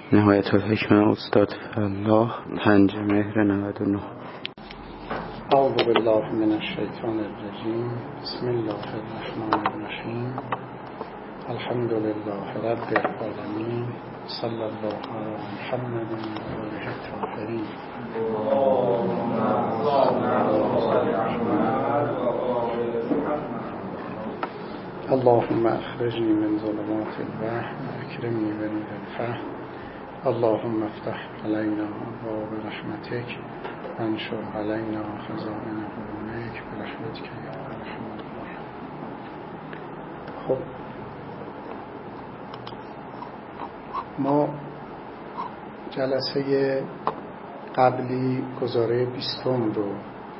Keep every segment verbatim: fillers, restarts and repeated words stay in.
نهایت الحکمه استاد الله پنج مهر نود و نه. اعوذ بالله من الشیطان الرجیم. بسم الله الرحمن الرحیم. الحمد لله رب العالمین. صلی الله علی محمد و آله الطاهرین. اللهم اخرجنی من ظلمات الوهم واکرمنی بنور الفهم. اللهم افتح علینا ابواب رحمتک وانشر علینا خزائن علومک برحمتک یا ارحم الراحمین. خب ما جلسه قبلی گزاره بیستم رو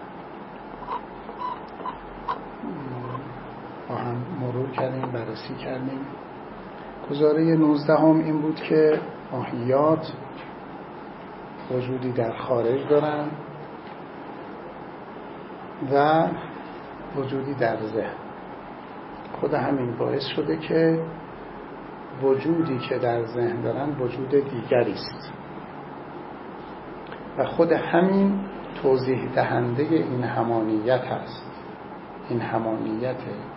با هم مرور کردیم، بررسی کردیم. گزاره نوزدهم این بود که ماهیات وجودی در خارج دارن و وجودی در ذهن. خود همین باعث شده که وجودی که در ذهن دارن وجود دیگری است و خود همین توضیح دهنده این همانیت هست. این همانیت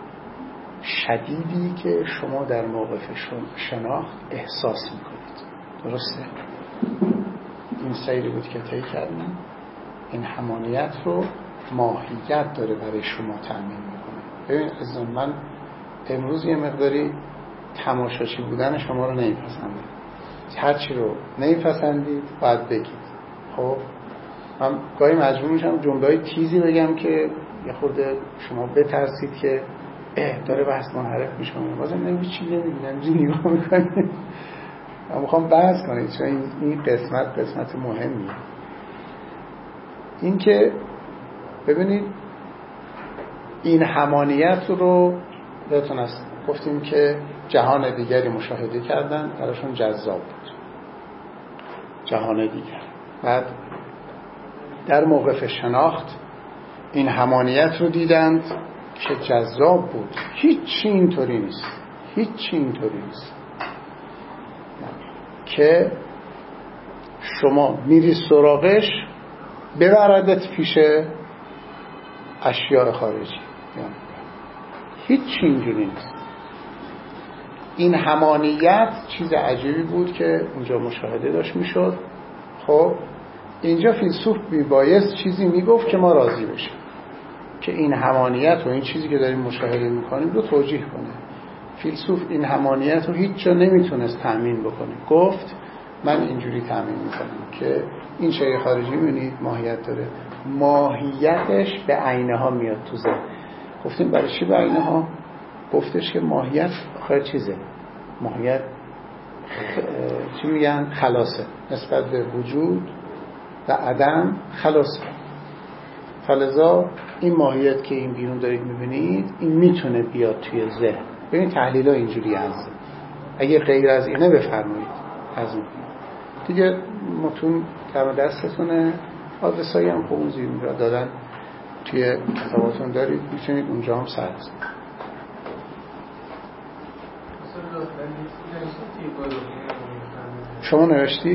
شدیدی که شما در موقف شناخت احساس میکنید. درسته؟ این سیری بود که طی کردیم. این همانیت رو ماهیت داره برای شما تأمین میکنه. ببین عزیزان، من امروز یه مقداری تماشاچی بودن شما رو نمیپسندم. هر چی رو نمیپسندید باید بگید. خب من گاهی مجبور میشم جمله‌های تیزی بگم که یه خورده شما بترسید که اه داره بحث منحرف میشه. بازم نمیگی چی نمیگی، نمیگی نگاه میکنید. من میخوام بحث کنید چون این قسمت قسمت مهمیه. این که ببینید این همانیت رو بهتون است گفتیم که جهان دیگری مشاهده کردن، براشون جذاب بود جهان دیگر. بعد در موقف شناخت این همانیت رو دیدند که جذاب بود. هیچی اینطوری نیست، هیچی اینطوری نیست که شما میری سراغش ببردت پیش اشیاء خارجی. هیچی اینجوری نیست. این همانیت چیز عجیبی بود که اونجا مشاهده داشت میشد. خب اینجا فیلسوف میبایست چیزی میگفت که ما راضی بشیم، که این همانیت و این چیزی که داریم مشاهده میکنیم رو توجیه کنه. فیلسوف این همانیت رو هیچ جا نمیتونست تأمین بکنه. گفت من اینجوری تأمین میکنم که این شیء خارجی میبینید ماهیت داره، ماهیتش به عینه ها میاد تو ذهن. گفتیم برای چی به عینه ها؟ گفتش که ماهیت آخر چیزه، ماهیت چی میگن؟ خلاصه. نسبت به وجود و عدم خلاصه. فلذا این ماهیت که این بیرون دارید میبینید این میتونه بیاد توی ذهن. ببین تحلیل ها اینجوری هست. اگه غیر از اینه بفرمایید از اون دیگه متون در دستتونه. آدرسایی هم خوب زیر میرا دادن توی کتاباتون دارید، میتونید اونجا هم سر بزنید. شما نوشتید؟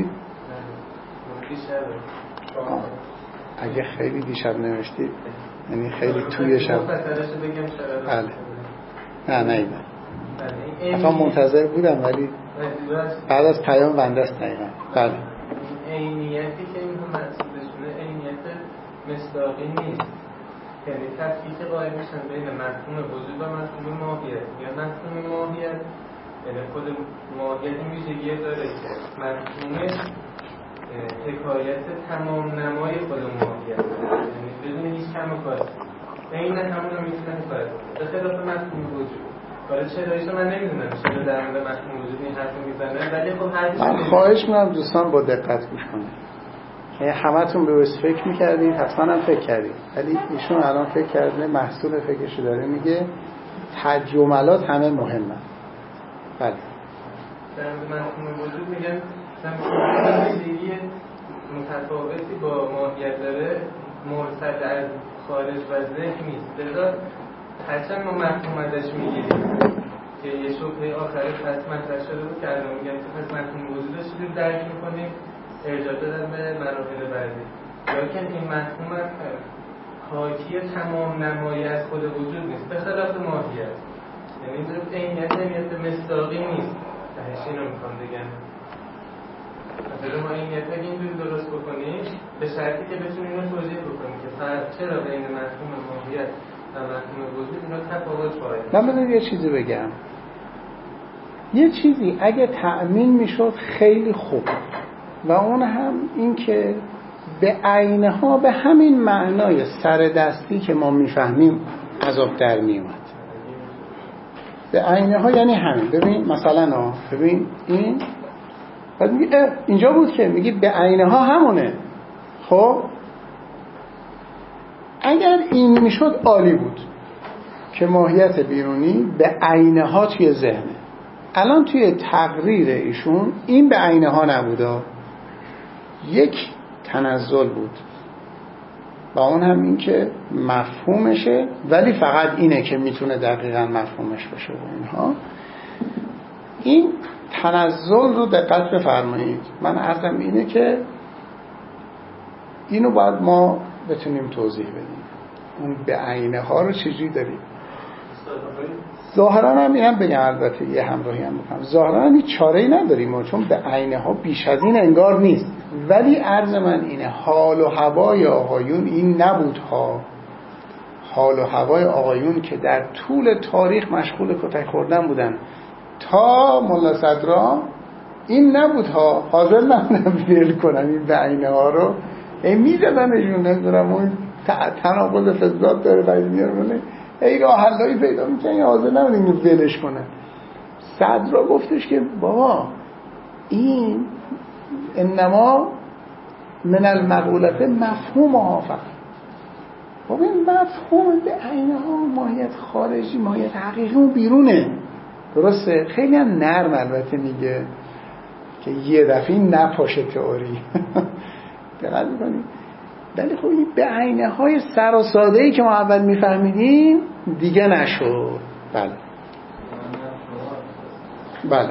اگه خیلی دیشب نوشتید یعنی خیلی توی شب. بله نه نه اینا اصلا منتظر بودم ولی بعد از پیام بنده است. دقیقا بله. عینیتی که این هم منصوبشونه عینیت مصداقی نیست، یعنی تفکیک قائل میشن بین مفهوم وجود و مفهوم ماهیت. یا مفهوم ماهیت یعنی خود ماهیت این ویژگی داره که مفهومش حکایت تمام نمای خود ماهیت، یعنی بدون هیچ کم و کاری عین همون رو میتونه حکایت کنه، به خلاف مفهوم وجود. حالا چراییشو من نمیدونم چرا در مورد مفهوم وجود این حرف میزنه، ولی خب حرفش من خواهش میکنم دوستان با دقت گوش کنید. یعنی همتون به واسه فکر میکردید، حتما هم فکر کردید، ولی ایشون الان فکر کرده محصول فکرشو داره میگه. جملات همه مهمه. بله در مورد مفهوم وجود میگن مثلا ویژگی متفاوتی با ماهیت داره، مرسل از خارج و ذهن نیست. لذا هرچند ما مفهوم ازش میگیریم که یه شبهه آخری پس مطرح شده بود که الان میگم که پس مفهوم وجودش رو درک میکنیم ارجاع دادن به مراحل بعدی، لیکن این مفهوم حاکی تمام نمایی از خود وجود نیست، به خلاف ماهیت. یعنی عینیت عینیت مصداقی نیست. تهش اینو میخوام بگم مثلا ما عینیت اگه اینجوری درست بکنیم به شرطی که بتونیم اینو توضیح بکنیم که فرق چرا بین مفهوم ماهیت و مفهوم وجود اینا تفاوت خواهد. من بدونم یه چیزی بگم، یه چیزی اگه تأمین میشد خیلی خوب، و اون هم این که به عینها به همین معنای سر دستی که ما میفهمیم عذاب در میومد. به عینها یعنی همین. ببین مثلا ها ببین این بعد میگی اینجا بود که میگی به عینها همونه. خب اگر این میشد عالی بود که ماهیت بیرونی به عینها توی ذهنه. الان توی تقریر ایشون این به عینها نبوده، یک تنزل بود، و اون هم این که مفهومشه ولی فقط اینه که میتونه دقیقا مفهومش بشه و اینها. این تنزل رو دقت بفرمایید. من عرضم اینه که اینو باید ما بتونیم توضیح بدیم. اون به عینه ها رو چجوری داریم؟ ظاهرا هم اینم بگم، البته یه همراهی هم بکنم، ظاهرا هم هیچ چاره‌ای نداریم چون به عینه ها بیش از این انگار نیست. ولی عرض من اینه حال و هوای آقایون این نبود ها. حال و هوای آقایون که در طول تاریخ مشغول کتک خوردن بودن تا ملا صدرا این نبود ها. حاضر نبودن ول کنن این به عینه ها رو، این میزدنشون، نمیدونم اون تناقض فضلات داره باید میارونه ای راه حلایی پیدا میکنن، حاضر نبودن اینو ولش کنن. صدرا گفتش که بابا این انما من المقولت مفهوم ها فقط. بابا این مفهوم به عینه ها ماهیت خارجی ماهیت حقیقی اون بیرونه. درسته؟ خیلی هم نرم البته میگه که یه دفعه نپاشه تئوری. دقت میکنی؟ ولی خب این به عینه های سر و ساده ای که ما اول میفهمیدیم دیگه نشد. بله بله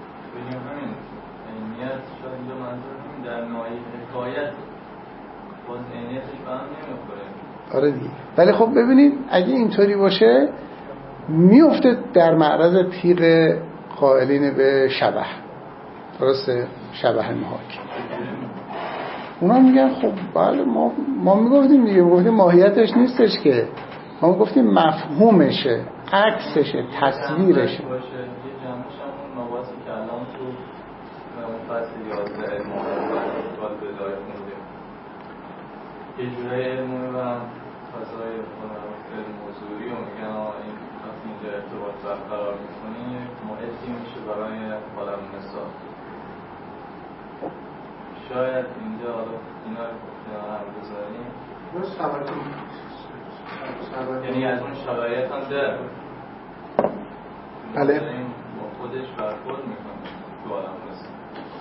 در نوعی حکایت باز عینیتش به هم نمیخوره. آره دیگه. ولی خب ببینید اگه اینطوری باشه میفته در معرض تیغ قائلین به شبح. درسته؟ شبح محاک. اونا میگن خب بله ما ما میگفتیم دیگه، میگفتیم ماهیتش نیستش که، ما میگفتیم مفهومشه، عکسشه، تصویرشه. یه جمعش هم اون مواسی که الان تو فصل یازده علم باید بدای خوندیم یه جورای علموی و فضای علم حضوری و میگن این وقتی اینجا ارتباط برقرار میکنی معدی میشه برای عالم مثال. شاید اینجا حالا اینا رو کنار بذاریم، یعنی از اون شرایط هم در بله با خودش برخورد میکنه تو عالم مثال،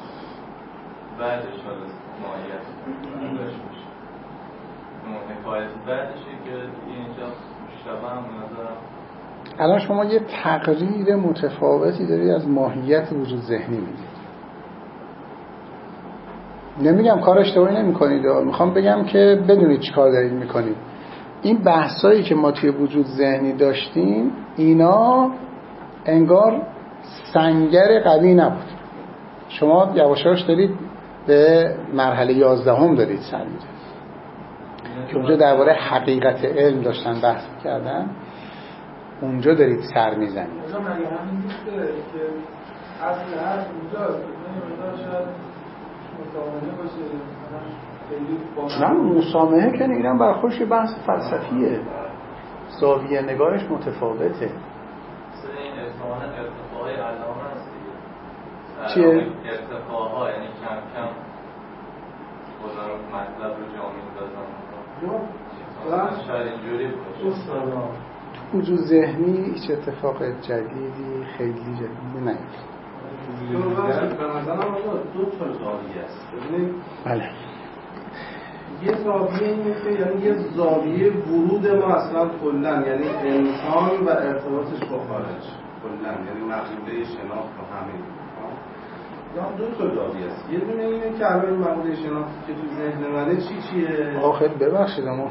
بعدش حالا ماهیت نداشت میشه اون حکایت بعدشه که اینجا شبه هم نظرم. الان شما یه تقریر متفاوتی دارید از ماهیت وجود ذهنی میدید. نمیگم کار اشتباهی نمی کنید، میخوام بگم که بدونید چی کار دارید میکنید. این بحثایی که ما توی وجود ذهنی داشتیم اینا انگار سنگر قوی نبود. شما یواشاش دارید به مرحله یازدهم دارید سر میرید که اونجا درباره حقیقت علم داشتن بحث کردن، اونجا دارید سر میزنید. اونجا مگه همین نیست که اصل هر اونجاست شاید مسامحه باشه؟ نه مسامحه که نگیرم برای خوش بحث فلسفیه، زاویه نگارش متفاوته. مثل این ارتفاعات ارتفاعی علامه هست دیگه. چیه؟ ارتفاعها یعنی کم کم بزرگ مطلب رو جا میندازن. شاید اینجوری باشه. وجود ذهنی هیچ اتفاق جدیدی خیلی جدیدی نیست. به نظرم آقا دو تا زاویه است. ببینید بله یه زاویه اینه که یعنی یه زاویه ورود ما اصلا کلا، یعنی انسان و ارتباطش با خارج. کلا، یعنی مقوله شناخت رو همه یا دو تا داوی است. یه دونه اینه که الان این مقوله شناختی که تو ذهن منه چی چیه؟ آخه ببخشید اما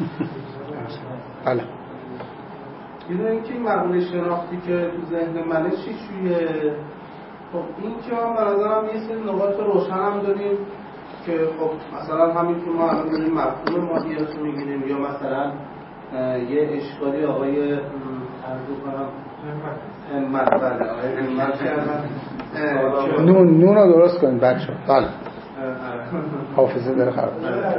بله. یه دونه این که این مقوله شناختی که تو ذهن منه چی چیه؟ خب این که ما به نظرم یه سری نقاط روشن هم داریم که خب مثلا همین که ما الان داریم مفهوم ماهیت رو میگیریم، یا مثلا یه اشکالی آقای عرضو کنم همت بله آقای همت کردن نون نون رو درست کنید بچه بله حافظه داره خراب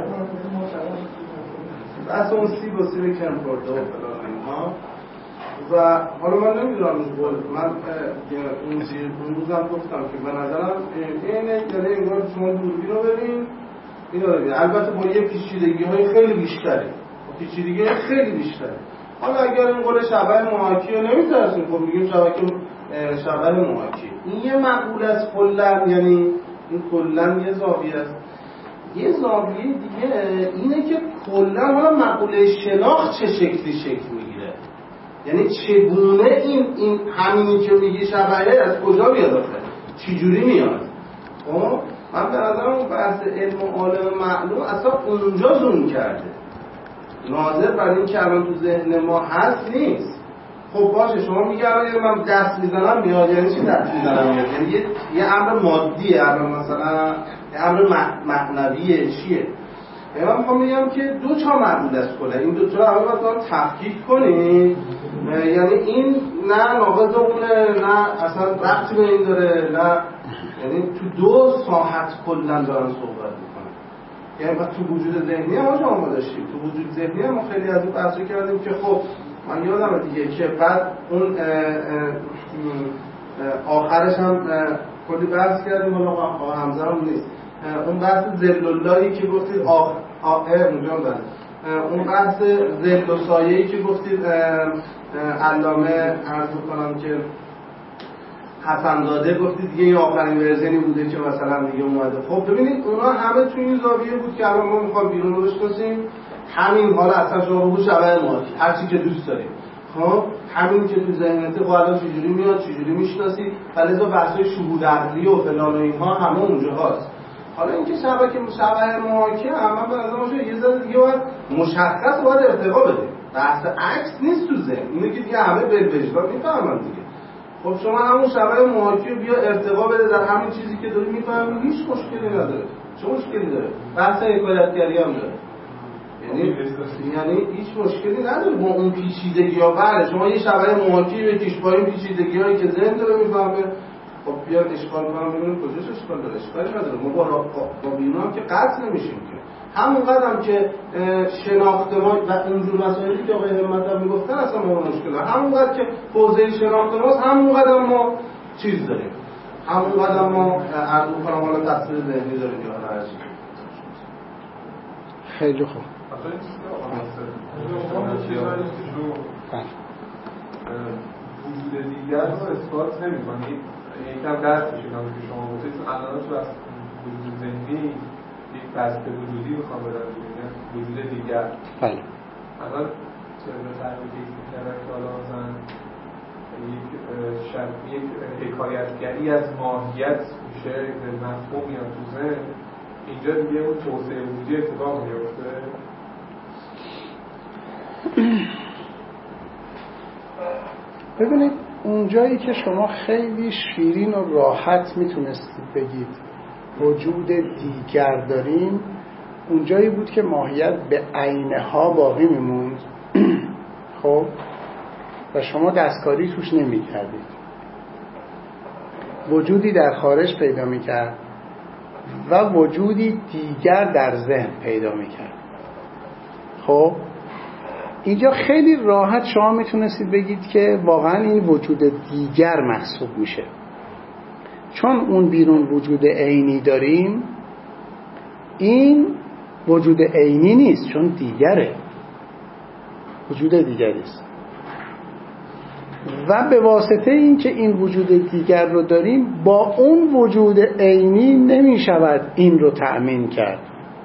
بس اون سیب و سیب کمپورده و فلان اینها. و حالا من نمیدونم من اون زیر اون روزم گفتم که به نظرم اینه، یعنی انگار شما دوربین رو ببین اینو ببین، البته با یه پیچیدگی های خیلی بیشتری پیچیدگی های خیلی بیشتری. حالا اگر این قول شبه محاکی رو نمیترسیم خب میگیم شبه شبه محاکی. این یه مقوله است کلن، یعنی این کلن یه زاویه است. یه زاویه دیگه اینه که کلن حالا مقوله شناخت چه شکلی شکل میگیره، یعنی چگونه این این همینی که میگی شبهه از کجا میاد آخه چجوری میاد. خب من به نظرم بحث علم و عالم معلوم اصلا اونجا زوم کرده، ناظر بر این که الان تو ذهن ما هست نیست. خب باشه شما میگه الان من دست میزنم میاد، یعنی چی دست میزنم میاد؟ یعنی یه, یه امر مادیه، الان مثلا یه امر معنویه چیه؟ یعنی من میخوام بگم که دو تا معقول است کنه، این دو تا رو اول باید تفکیک کنید. یعنی این نه ناقض اونه، نه اصلا ربطی به این داره، نه یعنی تو دو ساحت کلا دارن صحبت میکنن. یعنی تو وجود ذهنی هم شما ما داشتیم، تو وجود ذهنی هم ما خیلی از این بحث کردیم که خب من یادمه دیگه که بعد اون اه اه آخرش هم کلی بحث کردیم، حالا آقا حمزه هم نیست، اون بحث ذل اللهی که گفتید آخ آخه اونجا بله اون بحث ذل و سایه‌ای که گفتید علامه عرض کنم که حسن داده گفتید دیگه این آخرین ورژنی بوده که مثلا دیگه اومده. خب ببینید اونا همه توی این زاویه بود که الان ما میخوام بیرون رو بشناسیم همین، حالا اصلا شما بگو شبه ماهی هر چی که دوست داریم، خب همین که تو ذهنت خب الان چجوری میاد چجوری میشناسی، فلذا بحثای شهود عقلی و فلان و اینها همه اونجا هست. حالا اینکه شبکه شبه محاکی هم به نظر باشه یه ذره دیگه باید مشخص باید ارتقا بده، بحث عکس نیست تو ذهن، اینه که دیگه همه بالوجدان میفهمن دیگه. خب شما همون شبه محاکی رو بیا ارتقا بده در همین چیزی که داری میفهمی، هیچ مشکلی نداره. چه مشکلی داره؟ بحث حکایتگری هم داره، یعنی یعنی هیچ مشکلی نداره با اون پیچیدگی‌ها. بله شما یه شبه محاکی بکش با این پیچیدگی‌هایی که ذهن داره میفهمه، خب بیاد اشکال کنم ببینیم کجاش اشکال داره. اشکالی نداره، ما با با بیرون هم که قطع نمیشیم که همون قدم که شناخت ما و اینجور مسائلی که آقای همت هم میگفتن اصلا ما مشکل داره، همون قدر که حوزه شناخت ماست همون قدم ما چیز داریم، همون قدم ما عرض کنم حالا تصویر ذهنی داریم یا هر چیزی. خیلی خوب. وجود دیگر رو اثبات نمی‌کنید، یکم درس می‌شونم که شما گفتید الان تو از وجود ذهنی یک بسته وجودی می‌خوام بدم ببینم وجود دیگر. بله. الان چرا تعریفی کردن که حالا مثلا یک شرط یک حکایتگری از ماهیت میشه به مفهوم یا تو ذهن، اینجا دیگه اون توسعه وجودی اتفاق میفته. ببینید اونجایی که شما خیلی شیرین و راحت میتونستید بگید وجود دیگر داریم، اونجایی بود که ماهیت به عینها باقی میموند خب و شما دستکاری توش نمیکردید، وجودی در خارج پیدا میکرد و وجودی دیگر در ذهن پیدا میکرد. خب اینجا خیلی راحت شما میتونستید بگید که واقعا این وجود دیگر محسوب میشه، چون اون بیرون وجود عینی داریم، این وجود عینی نیست چون دیگره، وجود دیگری است و به واسطه این که این وجود دیگر رو داریم با اون وجود عینی نمیشود این رو تأمین کرد،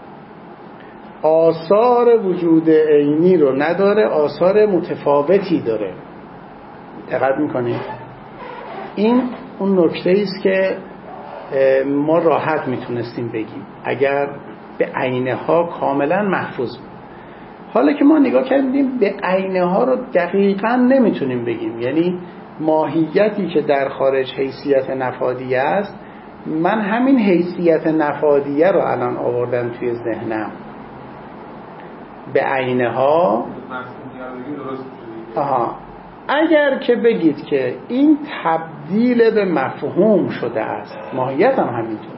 آثار وجود عینی رو نداره، آثار متفاوتی داره. دقت میکنید؟ این اون نکته است که ما راحت میتونستیم بگیم اگر به عینه ها کاملا محفوظ بود. حالا که ما نگاه کردیم به عینه ها رو دقیقا نمیتونیم بگیم، یعنی ماهیتی که در خارج حیثیت نفادیه است، من همین حیثیت نفادیه رو الان آوردم توی ذهنم. به عینه ها آها اگر که بگید که این تبدیل به مفهوم شده است، ماهیت هم همینطور،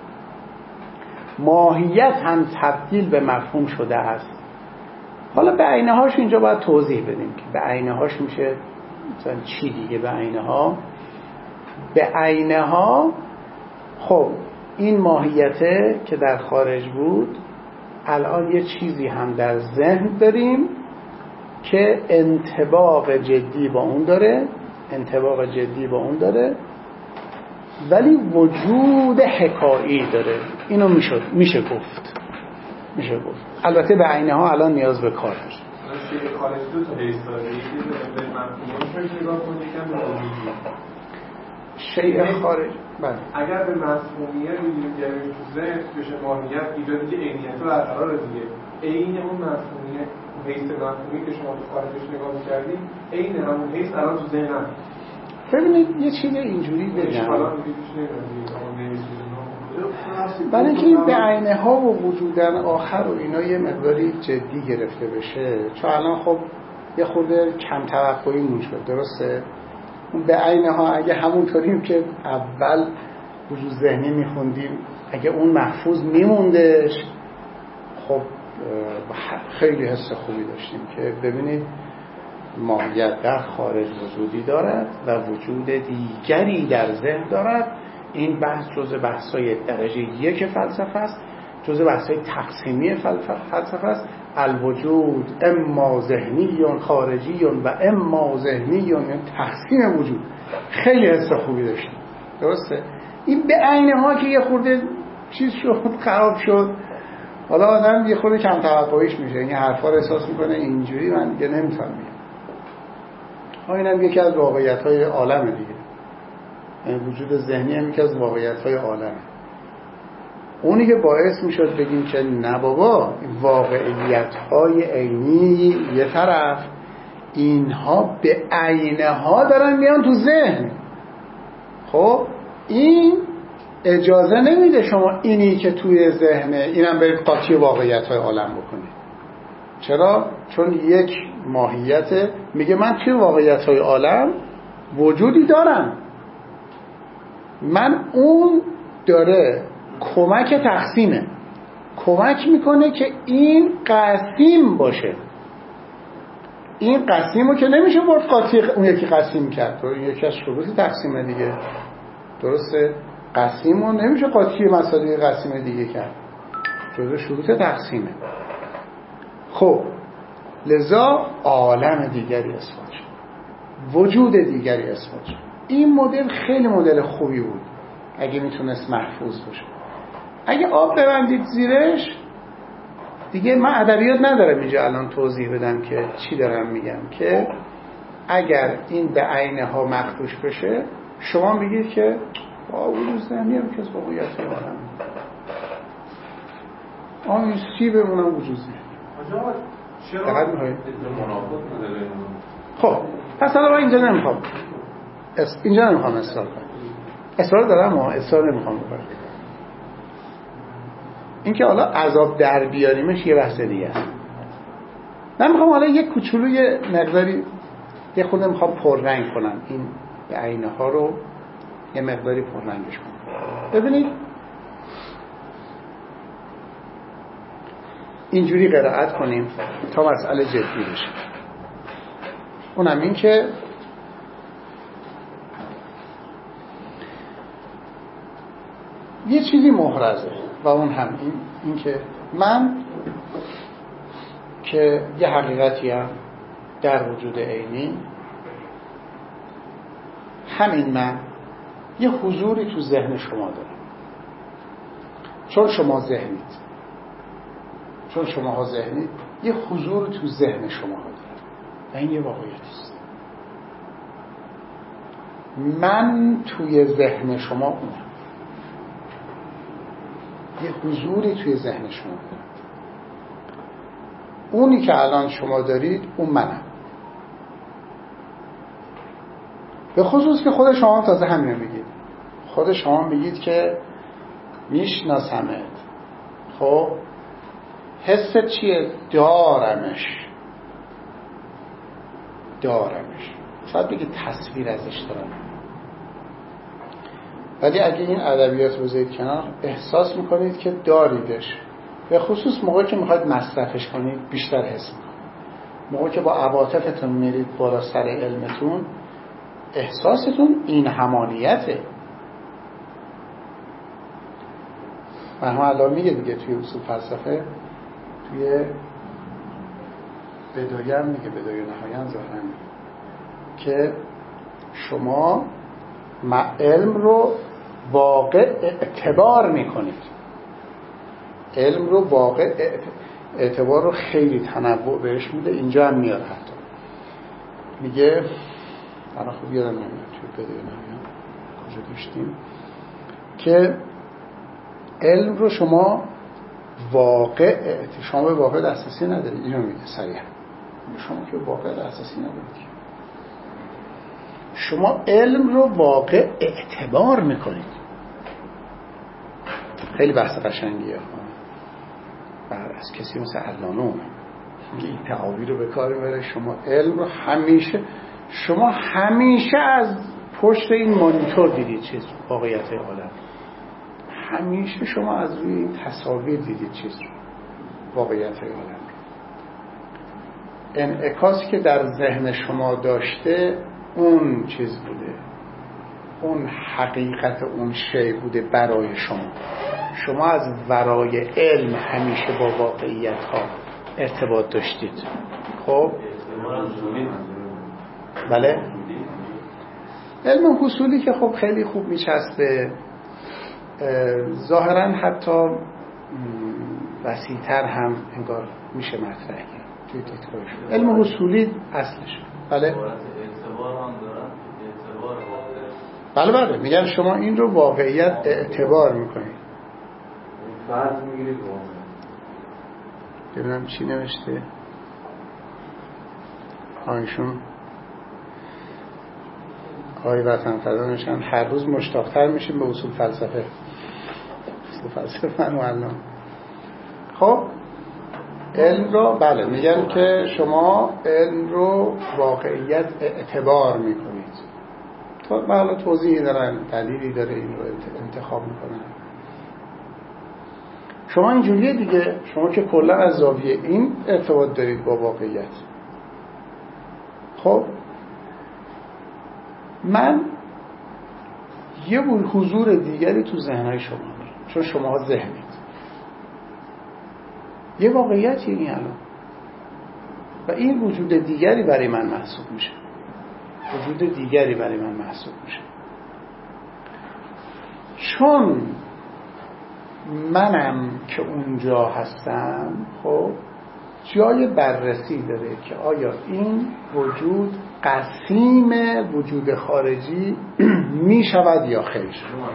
ماهیت هم تبدیل به مفهوم شده است. حالا به عینه هاش اینجا باید توضیح بدیم که به عینه هاش میشه مثلا چی دیگه. به عینه ها به عینه ها خب این ماهیته که در خارج بود، الان یه چیزی هم در ذهن داریم که انطباق جدی با اون داره، انطباق جدی با اون داره، ولی وجود حکایی داره. اینو میشه میشه گفت میشه گفت البته به عینه ها الان نیاز به کار داره. شیء خارج دو تا حیث داره، یکی به مفهوم میشه نگاه کنید، یکم به وجودی. شیء خارج بله اگر به مفهومیت میگیم یعنی تو ذهن بشه ماهیت ایجاد دیگه عینیت رو برقرار دیگه، عین اون مفهومیت حیث مفهومی که شما تو خارجش نگاه می‌کردید عین همون حیث الان تو ذهن هست. ببینید یه چیز اینجوری بگم، برای اینکه این به عینه ها و وجودن آخر و اینا یه مقداری جدی گرفته بشه، چون الان خب یه خورده کم توقعی مون شد، درسته؟ به عینه ها اگه همونطوریم که اول وجود ذهنی میخوندیم، اگه اون محفوظ میموندش، خب خیلی حس خوبی داشتیم که ببینید ماهیت در خارج وجودی دارد و وجود دیگری در ذهن دارد. این بحث جزء بحث‌های درجه یک فلسفه است، جزء بحث‌های تقسیمی فلسفه است. الوجود اما ذهنی خارجی و اما ذهنی، یعنی تقسیم وجود. خیلی حس خوبی داشتیم، درسته؟ این به عینه ها که یه خورده چیز شد، خراب شد، حالا آدم یه خورده کم توقعیش میشه، این حرفا رو احساس میکنه اینجوری من دیگه نمیتونم میگم. اینم یکی از واقعیت‌های عالم دیگه، یعنی وجود ذهنی هم یکی از واقعیت‌های عالمه. اونی که باعث میشد بگیم که نه بابا، واقعیت‌های عینی یه طرف، اینها به عینه ها دارن میان تو ذهن. خب این اجازه نمیده شما اینی که توی ذهنه اینم برید قاطی واقعیت‌های عالم بکنید. چرا؟ چون یک ماهیت میگه من توی واقعیت‌های عالم وجودی دارم، من اون داره کمک تقسیمه، کمک میکنه که این قسیم باشه. این قسیم رو که نمیشه برد قاطی اون یکی قسیم کرد، یکی از شروط تقسیمه دیگه، درسته؟ قسیم رو نمیشه قاطی مسئله قسیم دیگه کرد، جزء شروط تقسیمه. خب لذا عالم دیگری اثبات شد، وجود دیگری اثبات شد. این مدل خیلی مدل خوبی بود اگه میتونست محفوظ باشه. اگه آب ببندید زیرش دیگه، من ادبیات ندارم اینجا الان توضیح بدم که چی دارم میگم، که اگر این به عینه ها مخدوش بشه شما میگید که با وجود ذهنی هم که از واقعیت عالم آن این سی بمونم وجود ذهنی. چرا خب پس الان من اینجا نمیخوام اینجا نمیخوام اصرار کنم، اصرار دارم اما اصرار نمیخوام بکنم. این که حالا عذاب در بیاریمش یه بحث دیگه است. من میخوام حالا یک کوچولو یه مقداری یه خورده میخوام پررنگ کنم این به عینه ها رو، یه مقداری پررنگش کنم. ببینید اینجوری قرائت کنیم تا مسئله جدی بشه. اونم این که یه چیزی محرزه و اون هم این, این که من که یه حقیقتی هم در وجود عینی، همین من یه حضوری تو ذهن شما دارم، چون شما ذهنید، چون شماها ذهنید یه حضور تو ذهن شما دارم و این یه واقعیت است. من توی ذهن شما اونم، یه حضوری توی ذهن شما دارم. اونی که الان شما دارید اون منم، به خصوص که خود شما تازه همینو میگید. خود شما میگید که میشناسمت. خب حست چیه؟ دارمش دارمش شاید بگید تصویر ازش دارم، ولی اگه این ادبیات رو بذارید کنار احساس میکنید که داریدش. به خصوص موقعی که میخواید مصرفش کنید بیشتر حس میکنید. موقعی که با عواطفتون میرید بالا سر علمتون احساستون این همانیته. و هم الان میگه دیگه توی اصول فلسفه، توی بدایه هم میگه، بدایه نهایه ظاهرا که شما علم رو واقع اعتبار میکنید. علم رو واقع اعتبار رو خیلی تنوع بهش میده. اینجا هم میاد حتی میگه، الان خوب یادم نمیاد توی بدایه نهایه کجا داشتیم که علم رو شما واقع شما به واقع دسترسی ندارید. اینو میگه صریحا، شما که واقع دسترسی ندارید، شما علم رو واقع اعتبار میکنید. خیلی بحث قشنگیه. بعد از کسی مثل علانو میگه این تعابیر رو به کار میبره. شما علم رو همیشه شما همیشه از پشت این مانیتور دیدید چیز واقعیت عالم. همیشه شما از روی این تصاویر دیدید چیز واقعیت عالم. انعکاسی که در ذهن شما داشته اون چیز بوده، اون حقیقت اون شی بوده برای شما. شما از ورای علم همیشه با واقعیت ها ارتباط داشتید. خب بله، علم حصولی که خب خیلی خوب میچسبه، ظاهرا حتی وسیع‌تر هم انگار میشه مطرح کرد توی دیدگاهش. علم حصولی اصلش بله اعتبار هم دارن، اعتبار بله بله میگن شما این رو واقعیت اعتبار میکنید. فرض میگیرید واقعا. ببینم چی نوشته آنشون آقای وطن فدا نشن. هر روز مشتاقتر میشیم به اصول فلسفه. اصول فلسفه من و الان. خب علم رو بله میگن که شما علم رو واقعیت اعتبار میکنید. تو بله توضیحی دارن، دلیلی داره این رو انتخاب میکنن. شما اینجوریه دیگه، شما که کلا از زاویه این ارتباط دارید با واقعیت. خب من یه حضور دیگری تو ذهنهای شما دارم، چون شما ذهنید. یه واقعیتی این الان و این وجود دیگری برای من محسوب میشه. وجود دیگری برای من محسوب میشه چون منم که اونجا هستم. خب جای بررسی داره که آیا این وجود قسیم وجود خارجی می شود یا خیر.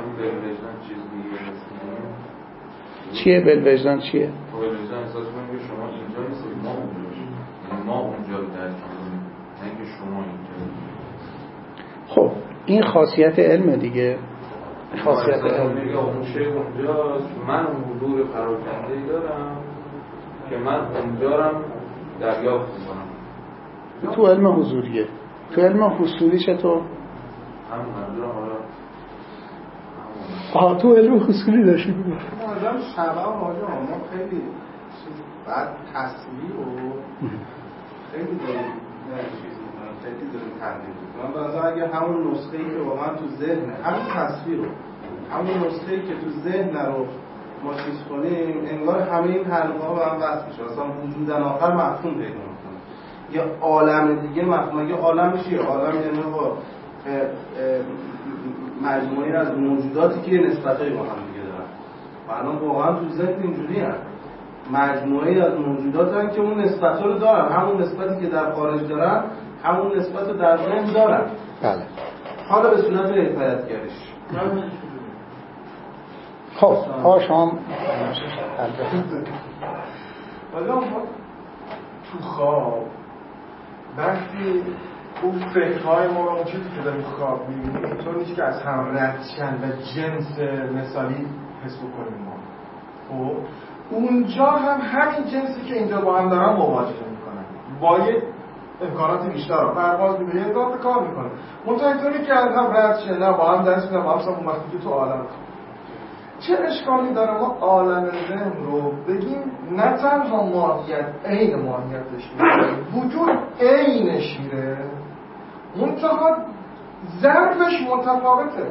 چیه بالوجدان؟ چیه بالوجدان؟ احساس کنیم که شما اینجا نیستید، ما اونجا، ما اونجا رو درک کنیم، نه اینکه شما اینجا. خب این خاصیت علم دیگه. خاصیت علم میگه اون شی اونجاست، من اون حضور پراکنده‌ای دارم که من اونجا رو دریافت می‌کنم. تو علم حضوریه. تو علم حصولی چطور؟ همون منظورم. حالا آها تو علم حصولی داشتی بگو. منظورم شبه و حاجه ما خیلی بعد تصویر و خیلی داریم چیز می‌کنم، خیلی داریم تحلیل می‌کنم. مثلا اگه همون نسخه‌ای که واقعا تو ذهن، همون تصویر رو، همون نسخه‌ای که تو ذهن رو ما چیز کنیم، انگار همه این حلقه‌ها به هم وصل میشه. مثلا وجودن آخر مفهوم پیدا می‌کنه. یه عالم دیگه مفهوم. یه عالم چیه؟ عالم یعنی با مجموعی از موجوداتی که نسبت‌های با هم دیگه دارن. و الان واقعا تو ذهن اینجوری هست. مجموعی از موجودات هستن که اون نسبت‌ها رو دارن. همون نسبتی که در خارج دارن، همون نسبت رو در ذهن دارن. بله. حالا به صورت حکایتگریش. خب ها شما حالا ما تو خواب وقتی اون فکرهای ما رو اون چیزی که داریم خواب می‌بینیم اینطور نیست که از هم رد شن و جنس مثالی حس بکنیم ما. خب اونجا هم همین جنسی که اینجا با هم دارن مواجهه میکنن با یه امکانات بیشتر رو پرواز میکنه، یه امکانات کار میکنه منطقه اینطوری که از هم رد شن، نه با هم دست میدن، با هم اون وقتی که تو عالم چه اشکالی داره ما عالم ذهن رو بگیم نه تنها ماهیت عین ماهیتش میره، وجود عینش میره، منتها ظرفش متفاوته.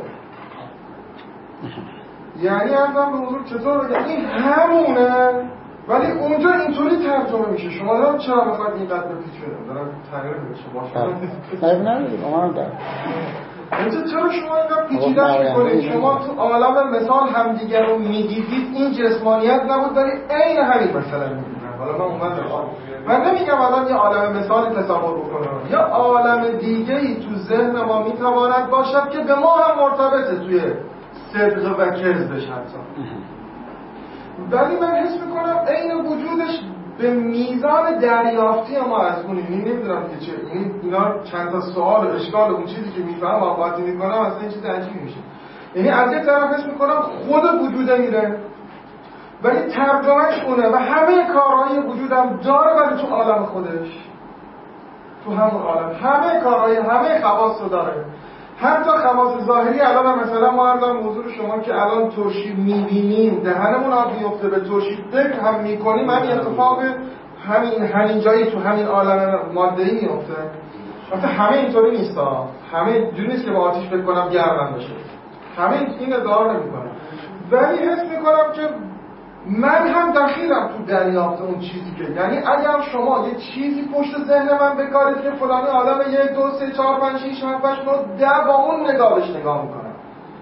یعنی ارزم به حضور چطور بگم این همونه ولی اونجا اینطوری ترجمه میشه. شما دارم چرا بخواید اینقدر بپیچونه دارم تغییر میشه باشه نه نه اونم دارم اینجا چرا شما اینقدر پیچیده‌اش میکنید؟ شما تو عالم مثال همدیگر رو میدیدید، این جسمانیت نبود ولی عین همین مثلا میدونم. حالا من اومدم من نمیگم الان یه عالم مثالی تصور بکنم، یا عالم دیگه‌ای تو ذهن ما میتواند باشد که به ما هم مرتبطه توی صدق و کذبش حتی، ولی من حس میکنم عین وجودش به میزان دریافتی ما از اون این نمیدونم که چه این اینا چند تا سوال و اشکال اون چیزی که میفهمم و قاطی میکنم اصلا این چیز عجیبی میشه. یعنی از یک طرف حس میکنم خود وجوده میره ولی ترجمهش اونه و همه کارهای وجودم داره ولی تو عالم خودش، تو همون عالم همه کارهای همه خواص رو داره، حتی خواص ظاهری. الان مثلا ما عرضم حضور شما که الان ترشی میبینیم دهنمون آب میفته، به ترشی فکر هم میکنیم، همین اتفاق همین همین جایی تو همین عالم ماده‌ای میفته. البته همه اینطوری نیستا، همه جوری نیست که با آتیش فکر کنم گرمم بشه، همه این ادعا نمیکنم، ولی حس میکنم که من هم دخیلم تو دریافت اون چیزی که، یعنی اگر شما یه چیزی پشت ذهن من بکارید که فلانی آدم یک دو سه چهار پنج شش هفت هشت نه ده با اون نگاهش نگاه میکنم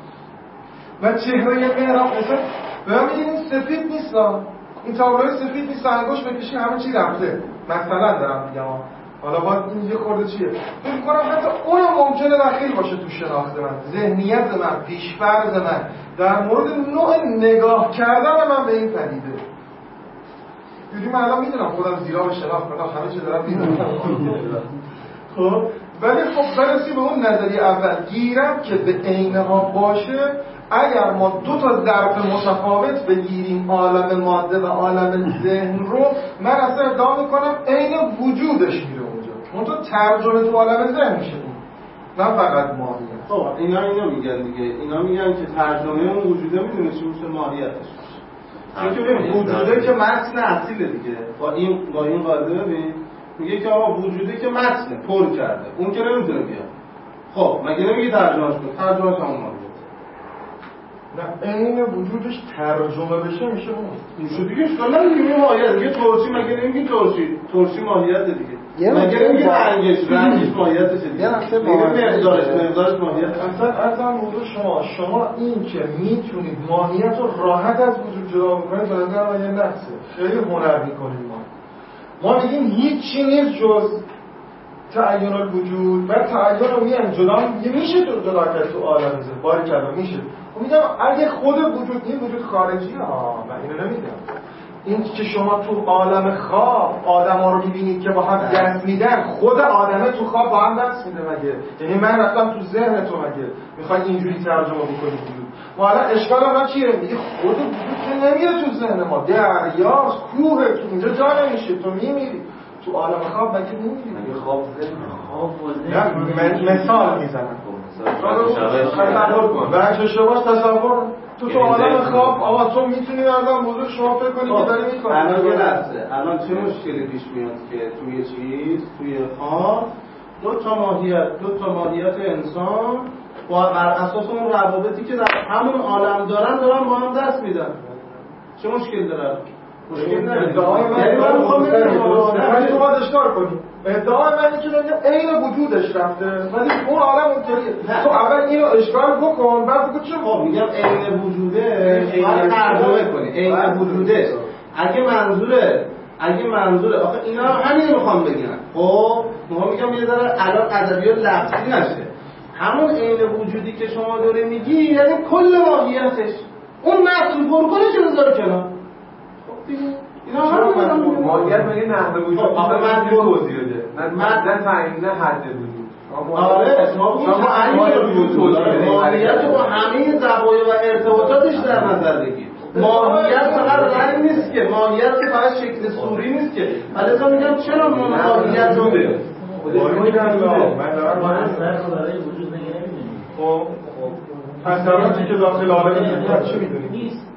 و چهره مهراب مثل به من میگید این سفید نیست، این تابلوی سفید نیست، انگوش بکشی همه چی رفته مثلا دارم میگم. حالا باید این یه خورده چیه فکر کنم حتی اونم ممکنه دخیل باشه تو شناخت من، ذهنیت من، پیشفرض من در مورد نوع نگاه کردن من به این پدیده. یعنی من الان میدونم خودم زیرا به شناخت کنم همه چی دارم میدونم خب ولی خب برسی به اون نظریه اول گیرم که به عینها باشه. اگر ما دو تا ظرف متفاوت بگیریم عالم ماده و عالم ذهن رو، من اصلا ادعا میکنم عین وجودش میره اونجا، اون تو ترجمه تو عالم ذهن میشه نه فقط ماهیت. خب اینا اینا میگن دیگه، اینا میگن که ترجمه اون وجوده میدونه چی میشه ماهیتش میشه. چون ببین وجوده که متن اصیله دیگه، با این با این قاعده ببین میگه که آقا وجوده که متن پر کرده اون که نمیتونه بیاد. خب مگه نمیگه ترجمهش کن؟ ترجمهش همون ماهیت نه عین وجودش ترجمه بشه میشه اون میشه دیگه. اشکال نداره دیگه ماهیت دیگه. ترشی مگه نمیگی ترشی ترشی ماهیت دیگه، مگه نمیگی رنگش رنگش ماهیتشه دیگه، میگه مقدارش مقدارش ماهیت. اصلا اصلا موضوع شما شما این که میتونید ماهیت رو راحت از وجود جدا بکنید به نظر من یه نقصه، خیلی هنر میکنید. ما ما میگیم هیچی نیست جز تعین الوجود و تعین رو میگن جدا میشه تو جدا کرد تو عالم ذهن باری کلا میشه. میگم اگه خود وجود این وجود خارجی ها من اینو نمیگم، این که شما تو عالم خواب آدما رو میبینید که با هم دست میدن، خود آدمه تو خواب با هم دست میده مگه؟ یعنی من رفتم تو ذهن تو مگه میخوای اینجوری ترجمه بکنی وجود؟ ما الان اشکال ما چیه؟ میگه خود وجود که نمیره تو ذهن ما، دریاست، کوه که اینجا جا نمیشه، تو میمیری تو عالم خواب مگه نمیری؟ مگه خواب ذهن خواب و ذهن نه مثال میزنم تصور کن بچه شما تصور تو تو عالم خواب آقا تو میتونی ازم بزرگ شما فکر کنی که داری میکنی. الان یه لحظه الان چه مشکلی پیش میاد که توی چیز توی خواب دو تا ماهیت دو تا ماهیت انسان با بر اساس اون روابطی که در همون عالم دارن دارن با هم دست میدن، چه مشکل داره؟ مشکل نداره. ادعای من یعنی من میخوام بگم ولی تو باید اشکال کنی. ادعای من اینه که بگم عین وجودش رفته ولی اون عالم اونطوریه. تو اول اینو اشکال بکن بعد بگو چه خب میگم عین وجوده عین ترجمه کنی عین وجوده. اگه منظوره اگه منظوره آخه اینا همین رو میخوام بگم. خب میخوام میگم یه ذره الان ادبیات لفظی نشه. همون عین وجودی که شما داره میگی یعنی کل ماهیتش اون متن پرکنش رو بذار کنار. خب دیگه اینا همون ماهیت میگه نحوه وجود آخه من توضیح بده نه نه تعیین نه حد وجود. آره شما بگید وجود ماهیت رو با همه زوایا و ارتباطاتش در نظر بگیر. ماهیت فقط رنگ نیست که، ماهیت که فقط شکل صوری نیست که. ولی میگم چرا ماهیت رو بده وجود الله من دارم ما اثر رو برای وجود نمی‌بینیم. خب اثراتی که داخل عالم طبیعت چی می‌دونید؟ نیست.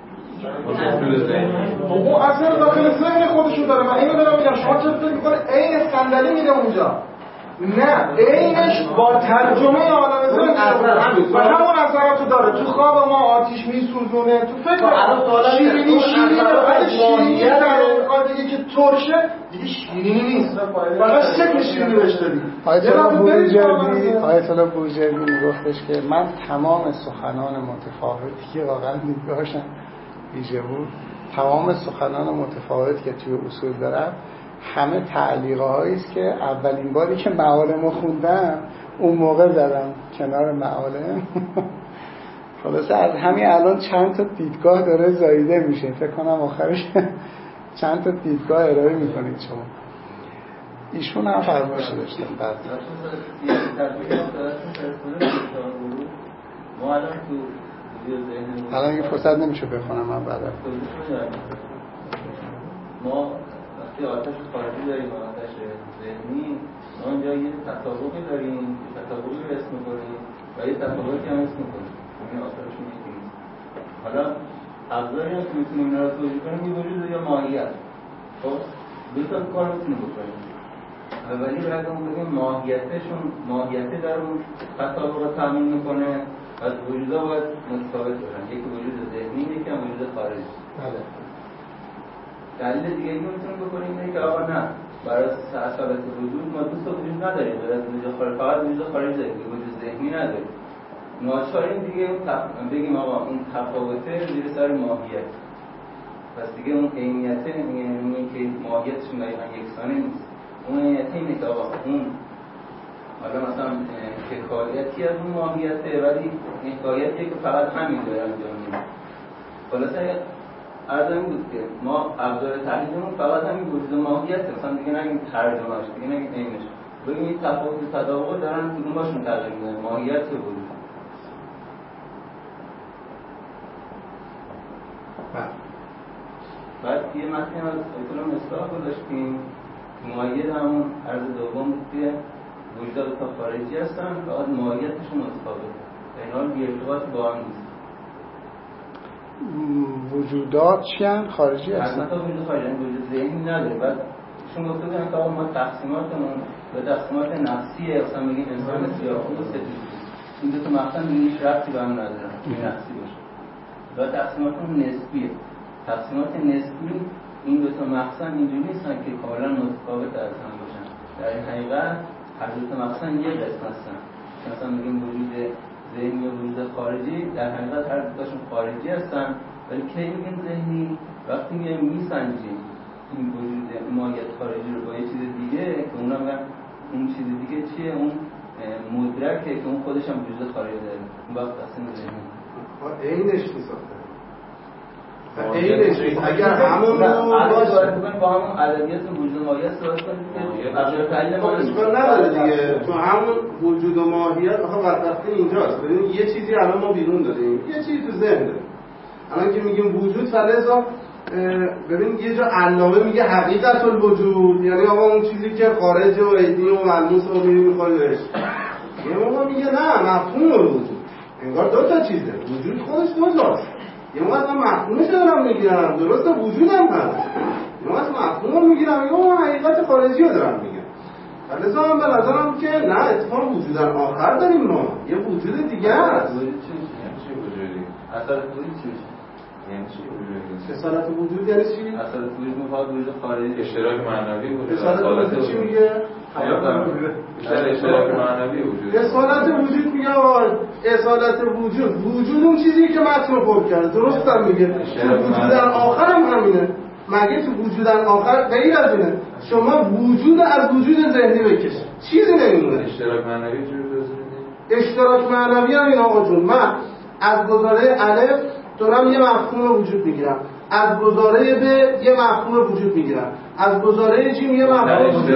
اون اثر داخل ذهن خودشون داره. من اینو دارم میگم شما چرا فکر می‌کنید عین صندلی میره اونجا؟ نه عینش با ترجمه عالم ذهن اثر همین و همون اثراتو داره. تو خواب ما آتش میسوزونه، تو فکر الان شیرینی شیرینی بعد شیرینی در دیگه که ترشه دیگه شیرینی نیست، فقط شکل شیرینی بهش دادی. آیت الله بوجردی آیت الله بوجردی میگفتش که من تمام سخنان متفاوتی که واقعا دیدگاهشم ویژه بود، تمام سخنان متفاوتی که توی اصول دارم همه تعلیقه هایی است که اولین باری که معالمو خوندم اون موقع زدم کنار معالم. خلاصه از همین الان چند تا دیدگاه داره زاییده میشه. فکر کنم آخرش چند تا دیدگاه ارائه میکنید شما. ایشون هم فرمایش داشتن بعد ما الان تو الان یه فرصت نمیشه بخونم من بعدا. ما وقتی آتش خارجی داریم آتش ذهنی، ما اونجا یه تطابقی داریم، یه تطابقی رو اسم می‌کنیم و یه تطابقی هم اسم می‌کنیم. این آثارشون یکی نیست. حالا ابزاری هم که می‌تونیم اینا رو توجیه کنیم یه وجود یا ماهیت. خب دو تا کار می‌تونیم بکنیم. اولی باید اون بگیم ماهیتشون ماهیت در اون تطابق رو تامین می‌کنه و وجودا باید متفاوت باشن. یکی وجود ذهنی، یکی هم وجود خارجی. بله. دلیل دیگه که میتونیم بکنیم اینه که آقا نه برای اصالت وجود ما دوست وجود نداریم، برای وجود خارج فقط وجود خارج داریم، وجود ذهنی نداریم. ناچاریم دیگه بگیم آقا اون تفاوته زیر سر ماهیت. پس دیگه اون عینیت یعنی که ماهیتشون دقیقاً یکسانی نیست. اون عینیت اینه که آقا اون حالا مثلا حکایتی از اون ماهیته ولی حکایتیه که فقط همین داره انجام میده. خلاصه عرض این بود که ما ابزار تحلیلمون فقط همین وجود ماهیت، مثلا دیگه نگیم ترجمهش، دیگه نگیم عینش، بگیم این تفاوت و تداوم دارن کدوم باشون تغییر میدن، ماهیت و وجود. بعد یه متن از اصول مصداق گذاشتیم، ماهیت همون عرض دوم بود که وجودات تا خارجی هستن فقط ماهیتشون متفاوته، در این حال بی ارتباط با هم نیست. وجودات چی هستن؟ خارجی هستن؟ حتی وجود خارجی هستن، وجود ذهنی نداره. بعد شما گفته بودن که ما تقسیماتمون به تقسیمات نفسیه، مثلا بگیم انسان سیاه‌پوست و سفید. این دو تا مقصد هیچ ربطی به هم ندارن که نفسی باشه. و تقسیماتمون نسبیه. تقسیمات نسبی این دو تا مقصد اینجوری نیستن که کاملا متفاوت از هم باشن. در این حقیقت هر دو تا مقصد یک قسم هستن. مثلا بگیم وجود ذهنی و وجود خارجی، در حقیقت هر دو تاشون خارجی هستن. ولی کی میگیم ذهنی؟ وقتی میایم میسنجیم این وجود ماهیت خارجی رو با یه چیز دیگه که اونا میگن اون چیز دیگه چیه، اون مدرکه که اون خودش هم وجود خارجی داره، اون وقت تقسیم ذهنی عینش میساخته. عینش اگر همون باشه با همون ادبیات وجود ماهیت صحبت کنیم که ابزار تحلیل ما اشکال نداره دیگه. تو همون وجود و ماهیت آخه بدبختی اینجاست. ببین یه چیزی الان ما بیرون داریم، یه چیزی تو ذهن داریم. الان که میگیم وجود فلزا، ببین یه جا علامه میگه حقیقت الوجود، یعنی آقا اون چیزی که خارج و عینی و ملموس رو میخوای بهش. یه موقع میگه نه مفهوم الوجود، انگار دو تا چیزه، وجود خودش دو تاست. یه موقع من مفهومش دارم میگیرم، درسته وجودم هست. یه موقع مفهوم رو میگیرم، یه موقع حقیقت خارجی رو دارم میگم. فلزا هم به نظرم که نه اتفاق وجودن آخر داریم ما، یه وجود دیگه هست. وجود چی وجودی؟ اثر وجود چی؟ یعنی چی وجودی؟ اصالت وجود یعنی چی؟ اثر وجود میخواد وجود خارجی، اشتراک معنوی وجود. اصالت وجود چی میگه؟ اشتراک معنوی وجود. اصالت وجود میگه آقا اصالت وجود، وجود اون چیزی که متن رو پر کرده، درست هم میگه. وجودن آخر هم همینه. مگه تو وجودن آخر غیر از اینه؟ شما وجود از وجود ذهنی بکش، چیزی نمیمونه. اشتراک معنوی چی بود؟ اشتراک معنوی هم این آقا جون، من از گزاره الف دارم یه مفهوم وجود میگیرم، از گزاره ب یه مفهوم وجود میگیرم، از گزاره جیم یه مفهوم وجود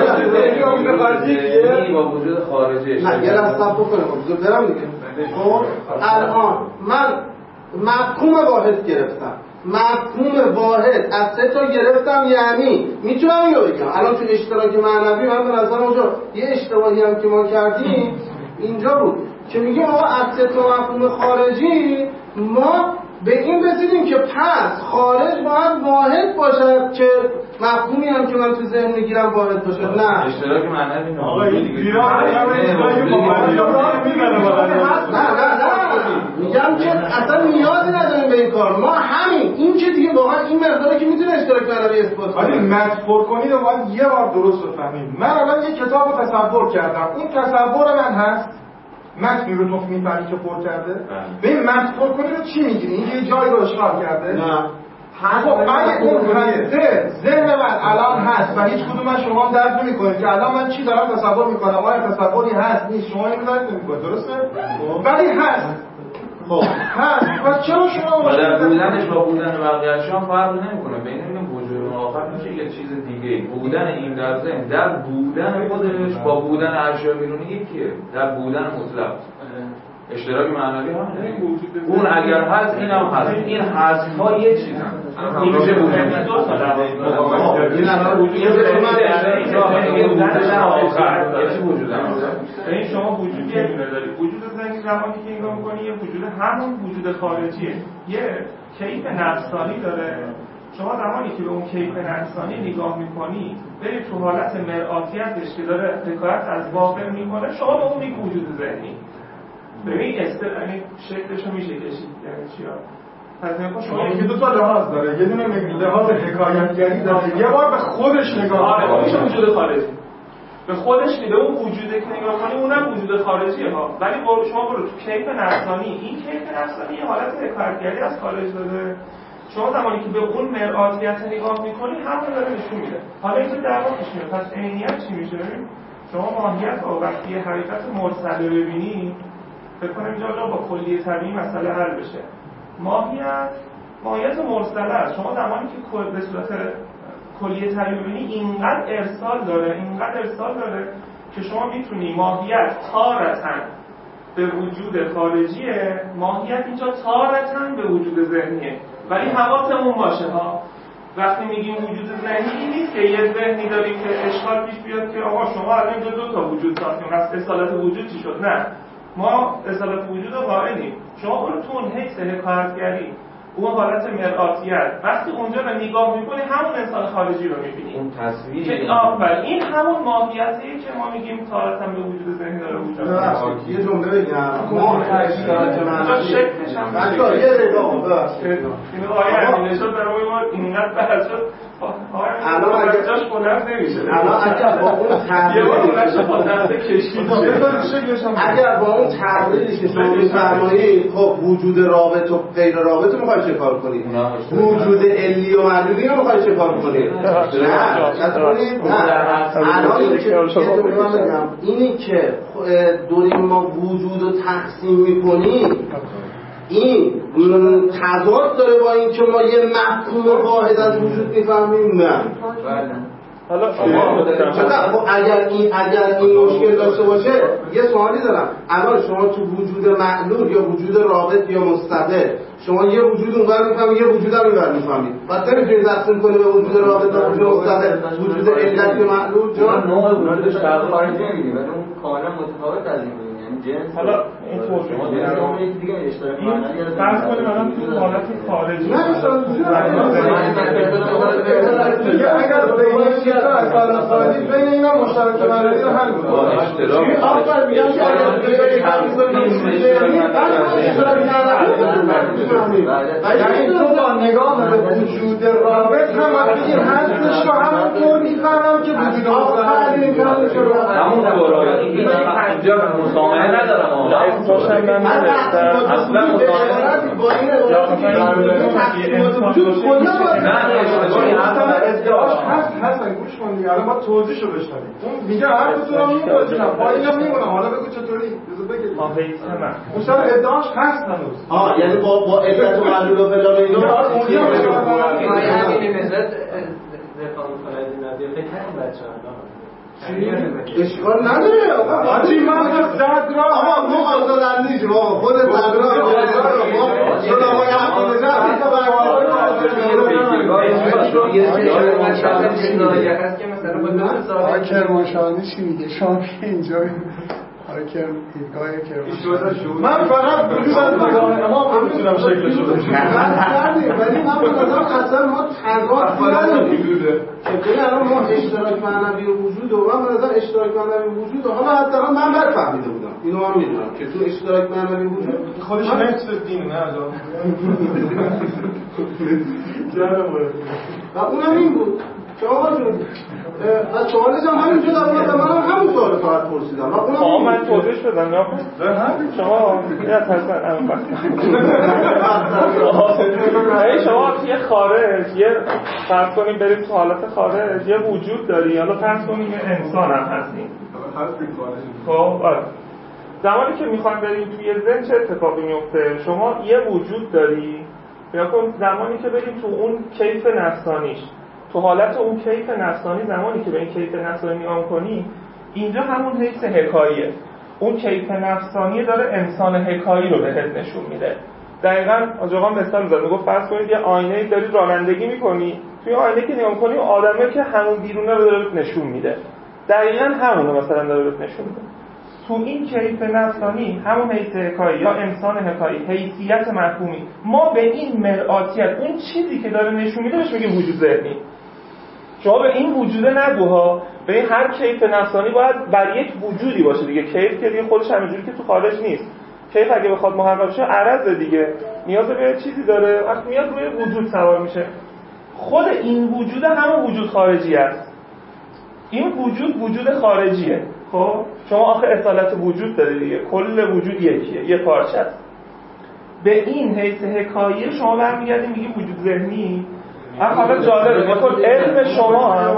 میگیرم با وجود خارجی. نه یه لحظه صبر کنیم برم دیگه. خب الان من مفهوم واحد گرفتم، مفهوم واحد از سه تا گرفتم، یعنی میتونم اینو بگم الان تو اشتراک معنوی من به نظرم اونجا یه اشتباهی هم که ما کردیم اینجا بود که میگیم آقا از سه تا مفهوم خارجی ما به این رسیدیم که پس خارج باید واحد باشد که مفهومی هم که من تو ذهن میگیرم واحد باشه. نه اشتراک معنوی نه. آقا این دیرا نه نه نه میگم که اصلا نیازی نداریم به این کار، ما همین این که دیگه واقعا این مقداری که میتونه اشتراک معنوی اثبات کنه. ولی متن پر کنید و باید یه بار درست بفهمید. من الان یه کتاب رو تصور کردم، اون تصور من هست متنی رو تو میفهمی که پر کرده؟ به این متن پر کنید رو چی میگیری؟ این یه جایی رو اشغال کرده؟ نه خب اگه اون هسته ذهن من الان هست و هیچ کدوم از شما درک نمی‌کنید که الان من چی دارم تصور میکنم، آیا تصوری هست نیست شما اینو درک نمی‌کنید، درسته؟ ولی هست. خب هست پس چرا شما در بودنش با بودن بقیه‌اش هم فرق نمی‌کنه، بین این وجود آخر میشه یه چیز دیگه. بودن این در ذهن در بودن خودش با بودن اشیا بیرونی یکیه، در بودن مطلق. اشتراک معنوی هم اون اگر هست این هم هست، این هست ها یه چیز هم این میشه وجود دو تا در این الان وجود وجود این شما وجود یه دونه دارید، وجود ذهنی زمانی که نگاه می‌کنی یه وجود همون وجود خارجیه، یه کیف نفسانی داره. شما زمانی که به اون کیف نفسانی نگاه می‌کنی برید تو حالت مرآتیتش که داره حکایت از واقع می‌کنه، شما به اون میگی وجود ذهنی. ببین استر یعنی شکلش رو میشه کشید یعنی چیا؟ پس نگاه شما یکی دو تا لحاظ داره، یه دونه لحاظ حکایتگری داره، یه بار به خودش نگاه کنه. آره میشه وجود خارجی. به خودش به اون وجوده که نگاه کنی اونم وجود خارجیه ها. ولی شما برو تو کیف نفسانی، این کیف نفسانی یه حالت حکایتگری از خارج داره. شما زمانی که به اون مرآتیت نگاه میکنی همون داره نشون میده. حالا اینجا دعوا پیش میاد. پس عینیت چی میشه؟ شما ماهیت رو وقتی حقیقت مرسل ببینی فکر کنم اینجا با کلیه طبیعی مسئله حل بشه. ماهیت ماهیت مرسله است. شما زمانی که به صورت کلیه طبیعی ببینی اینقدر ارسال داره اینقدر ارسال داره که شما میتونی ماهیت تارتن به وجود خارجیه، ماهیت اینجا تارتن به وجود ذهنیه. ولی حواسمون باشه ها وقتی میگیم وجود ذهنی این نیست که یه ذهنی داریم که اشکال پیش بیاد که آقا شما الان اینجا دو تا وجود ساختیم از اصالت وجود چی شد. نه، ما اصالت وجود رو قائلیم. شما برو تو اون حیث حکایتگری اون حالت مرآتیت وقتی اونجا رو نگاه میکنی همون انسان خارجی رو میبینی، اون تصویری که آفرین این همون ماهیتیه که ما میگیم تارتاً به وجود ذهنی داره وجود داره. یه جمله بگم ما اشتراک معنوی شکلش هم بچه‌ها یه دقیقه ببخشید اینو آیه نشد برای ما اینقدر بحث شد الان اگه جاش بلند نمیشه. الان اگر با اون تحلیلی اگر با اون تحلیلی که شما می‌فرمایید خب وجود رابط و غیر رابط رو می‌خواید چه کار کنید؟ وجود علی و معلولی رو می‌خواید چه کار کنید؟ نه نکنید. الان این که من بگم اینی که دوریم ما وجود رو تقسیم می‌کنیم این تضاد داره با این که ما یه مفهوم واحد از وجود میفهمیم. نه حالا خب اگر این اگر این مشکل داشته باشه یه سوالی دارم. الان شما تو وجود معلول یا وجود رابط یا مستقل شما یه وجود اونور میفهمید یه وجود هم اینور میفهمید، پس نمیتونید تقسیم کنید به وجود رابط و وجود مستقل وجود علت یا معلول. جان نوع وجودش فرق خارجی نمیگه ولی اون کاملا متفاوت از این بود. جنس حالا این توضیح یک دیگه اشتراک معنوی از فرض کنیم الان تو حالت خارجی نه اشتراک وجود اگر بین چیزا اصلا خارجی بین اینا مشترک معنوی رو حل کنیم. اشتراک آفر میگم که اگر بین یعنی تو با نگاه به وجود رابط هم وقتی هستش رو همونطور میفهمم که وجود آفر همون برای اینجا مسامحه ندارم آقا باشم من نوشتم اصلا مسامحه با این عبارتی که تقسیمات وجود کلا ادعاش هست هست گوش گوش کن دیگه، الان باید توضیحشو بشنویم. اون میگه حرفتون رو میپذیرم، پایینم میمونم، حالا بگو چطوری؟ بذار بگید. آه هیچ نه. اون شب ادعاش هست هنوز. آه یعنی با با علت و معلول و فلان اینا اونجا آیا همین نظر دفاع می‌کنه از این قضیه فکر کنم بچه‌ها اشکال نداره آقا. حاجی من زد را آقا ما آزاداندیشیم آقا، خود زد را ما شما ما هم نظر آقای کرمانشاهی چی میگه؟ شما که اینجا آقای کرم دیدگاه کرمانشاهی من فقط وجود از نگاه امام میتونم شکلشو بشم کردیم، ولی من به نظرم اصلا ما تضاد نداریم که الان ما اشتراک معنوی وجود و من به نظر اشتراک معنوی وجود و حالا حداقل من بد فهمیده بودم، اینو من میدونم که تو اشتراک معنوی وجود خودش نصف دین نه آقا جانم و اونم این بود که آقا جون و سوالش هم همینجا در اومد، من هم همون سوال فقط پرسیدم و اونم آقا من توضیح شدم یا شما یه حسن الان وقت شما یه خارج یه فرض کنیم بریم تو حالت خارج یه وجود داری، حالا فرض کنیم یه انسان هم هستیم. خب آره زمانی که میخوایم بریم توی ذهن چه اتفاقی میفته؟ شما یه وجود داری، یا کن زمانی که بریم تو اون کیف نفسانیش، تو حالت اون کیف نفسانی، زمانی که به این کیف نفسانی نگاه کنی، اینجا همون حیث حکاییه. اون کیف نفسانی داره انسان حکایی رو بهت نشون میده. دقیقاً آقا مثال میزنه، میگه فرض کنید یه آینه داری رانندگی میکنی، توی آینه که نگاه کنی آدمه که همون بیرونه رو داره نشون میده. دقیقاً همونو مثلا داره بهت نشون میده. تو این کیف نفسانی همون حیث حکایی یا انسان حکایی، حیثیت مفهومی، ما به این مرآتیت، اون چیزی که داره نشون میده بهش میگیم وجود ذهنی. شما به این وجوده نگوها، به این هر کیف نفسانی باید بر یک وجودی باشه دیگه. کیف که دیگه خودش همینجوری که تو خارج نیست. کیف اگه بخواد محقق شه عرضه دیگه، نیاز به چیزی داره، وقتی میاد روی وجود سوار میشه. خود این وجود همون وجود خارجی است. این وجود وجود خارجیه. خب شما آخه اصالت وجود داره دیگه، کل وجود یکیه، یه پارچه است. به این حیث حکاییه شما برمیگردیم میگیم وجود ذهنی. حالا جالبه بخور علم شما هم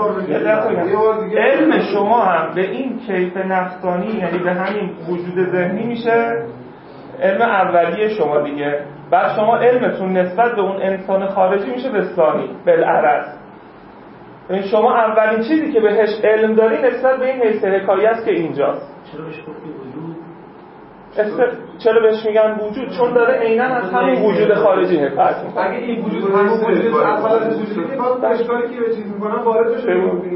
علم شما هم به این کیف نفسانی، یعنی به همین وجود ذهنی میشه علم اولیه شما دیگه. بعد شما علمتون نسبت به اون انسان خارجی میشه بستانی بالعرض. یعنی شما اولین چیزی که بهش علم داری نسبت به این حیث حکاییه است که اینجاست. چرا بهش گفتی وجود؟ چرا بهش میگن وجود؟ چون داره عیناً از همین وجود خارجی حکایت میکنه. اگه این وجود همون وجود اصلا وجودی باید اشکالی که به چیز میکنن وارد بشه.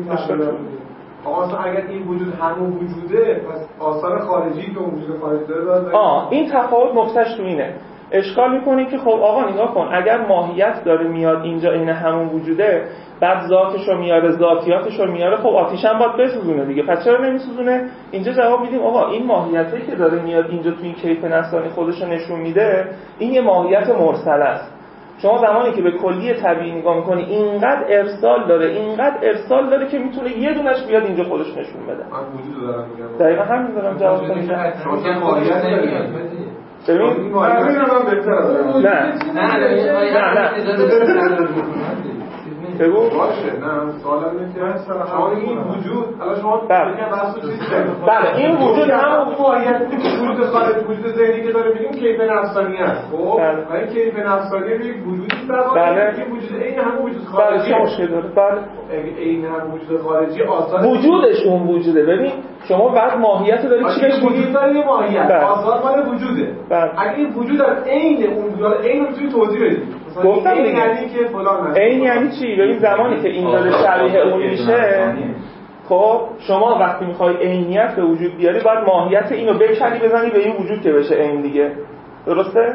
آقا اصلا اگر این وجود همون وجوده، پس آثار خارجی که اون وجود خارجی داره. آه این تفاوت نقطهش تو اینه. اشکال میکنی که خب آقا نگاه کن، اگر ماهیت داره میاد اینجا این همون وجوده، بعد ذاتش رو میاره، ذاتیاتش رو میاره، خب آتیش هم باید بسوزونه دیگه. پس چرا نمیسوزونه؟ اینجا جواب میدیم آقا این ماهیتی که داره میاد اینجا تو این کیف نفسانی خودش رو نشون میده، این یه ماهیت مرسل است. شما زمانی که به کلی طبیعی نگاه میکنی اینقدر ارسال داره، اینقدر ارسال داره که میتونه یه دونش بیاد اینجا خودش نشون بده. من وجود دارم میگم. دقیقاً همین دارم جواب میدم. شما ماهیت نمیاد. ببین ماهیت من بهتره. نه نه نه بگو باشه. نه سوالم اینه که شما این وجود الان شما بگید واسه چیز بله این وجود همون ماهیت وجود خارج وجود ذهنی که داره میگیم کیف نفسانی است. خب و این کیف نفسانی یک وجودی سواره که وجود عین همون وجود خارجی بله مشکل داره. بله عین همون وجود خارجی آثار وجودش اون وجوده. ببین شما بعد ماهیت داری چی بهش میگی؟ وجود داره یه ماهیت آثار مال وجوده. اگه این وجود از عین اون وجود عین رو میتونی توضیح بدی. گفتم این یعنی که فلان است. این یعنی چی؟ ببین زمانی که این داره شبیه اون میشه، خب شما وقتی میخوای عینیت به وجود بیاری باید ماهیت اینو بکنی بزنی به این وجود که بشه عین دیگه. درسته؟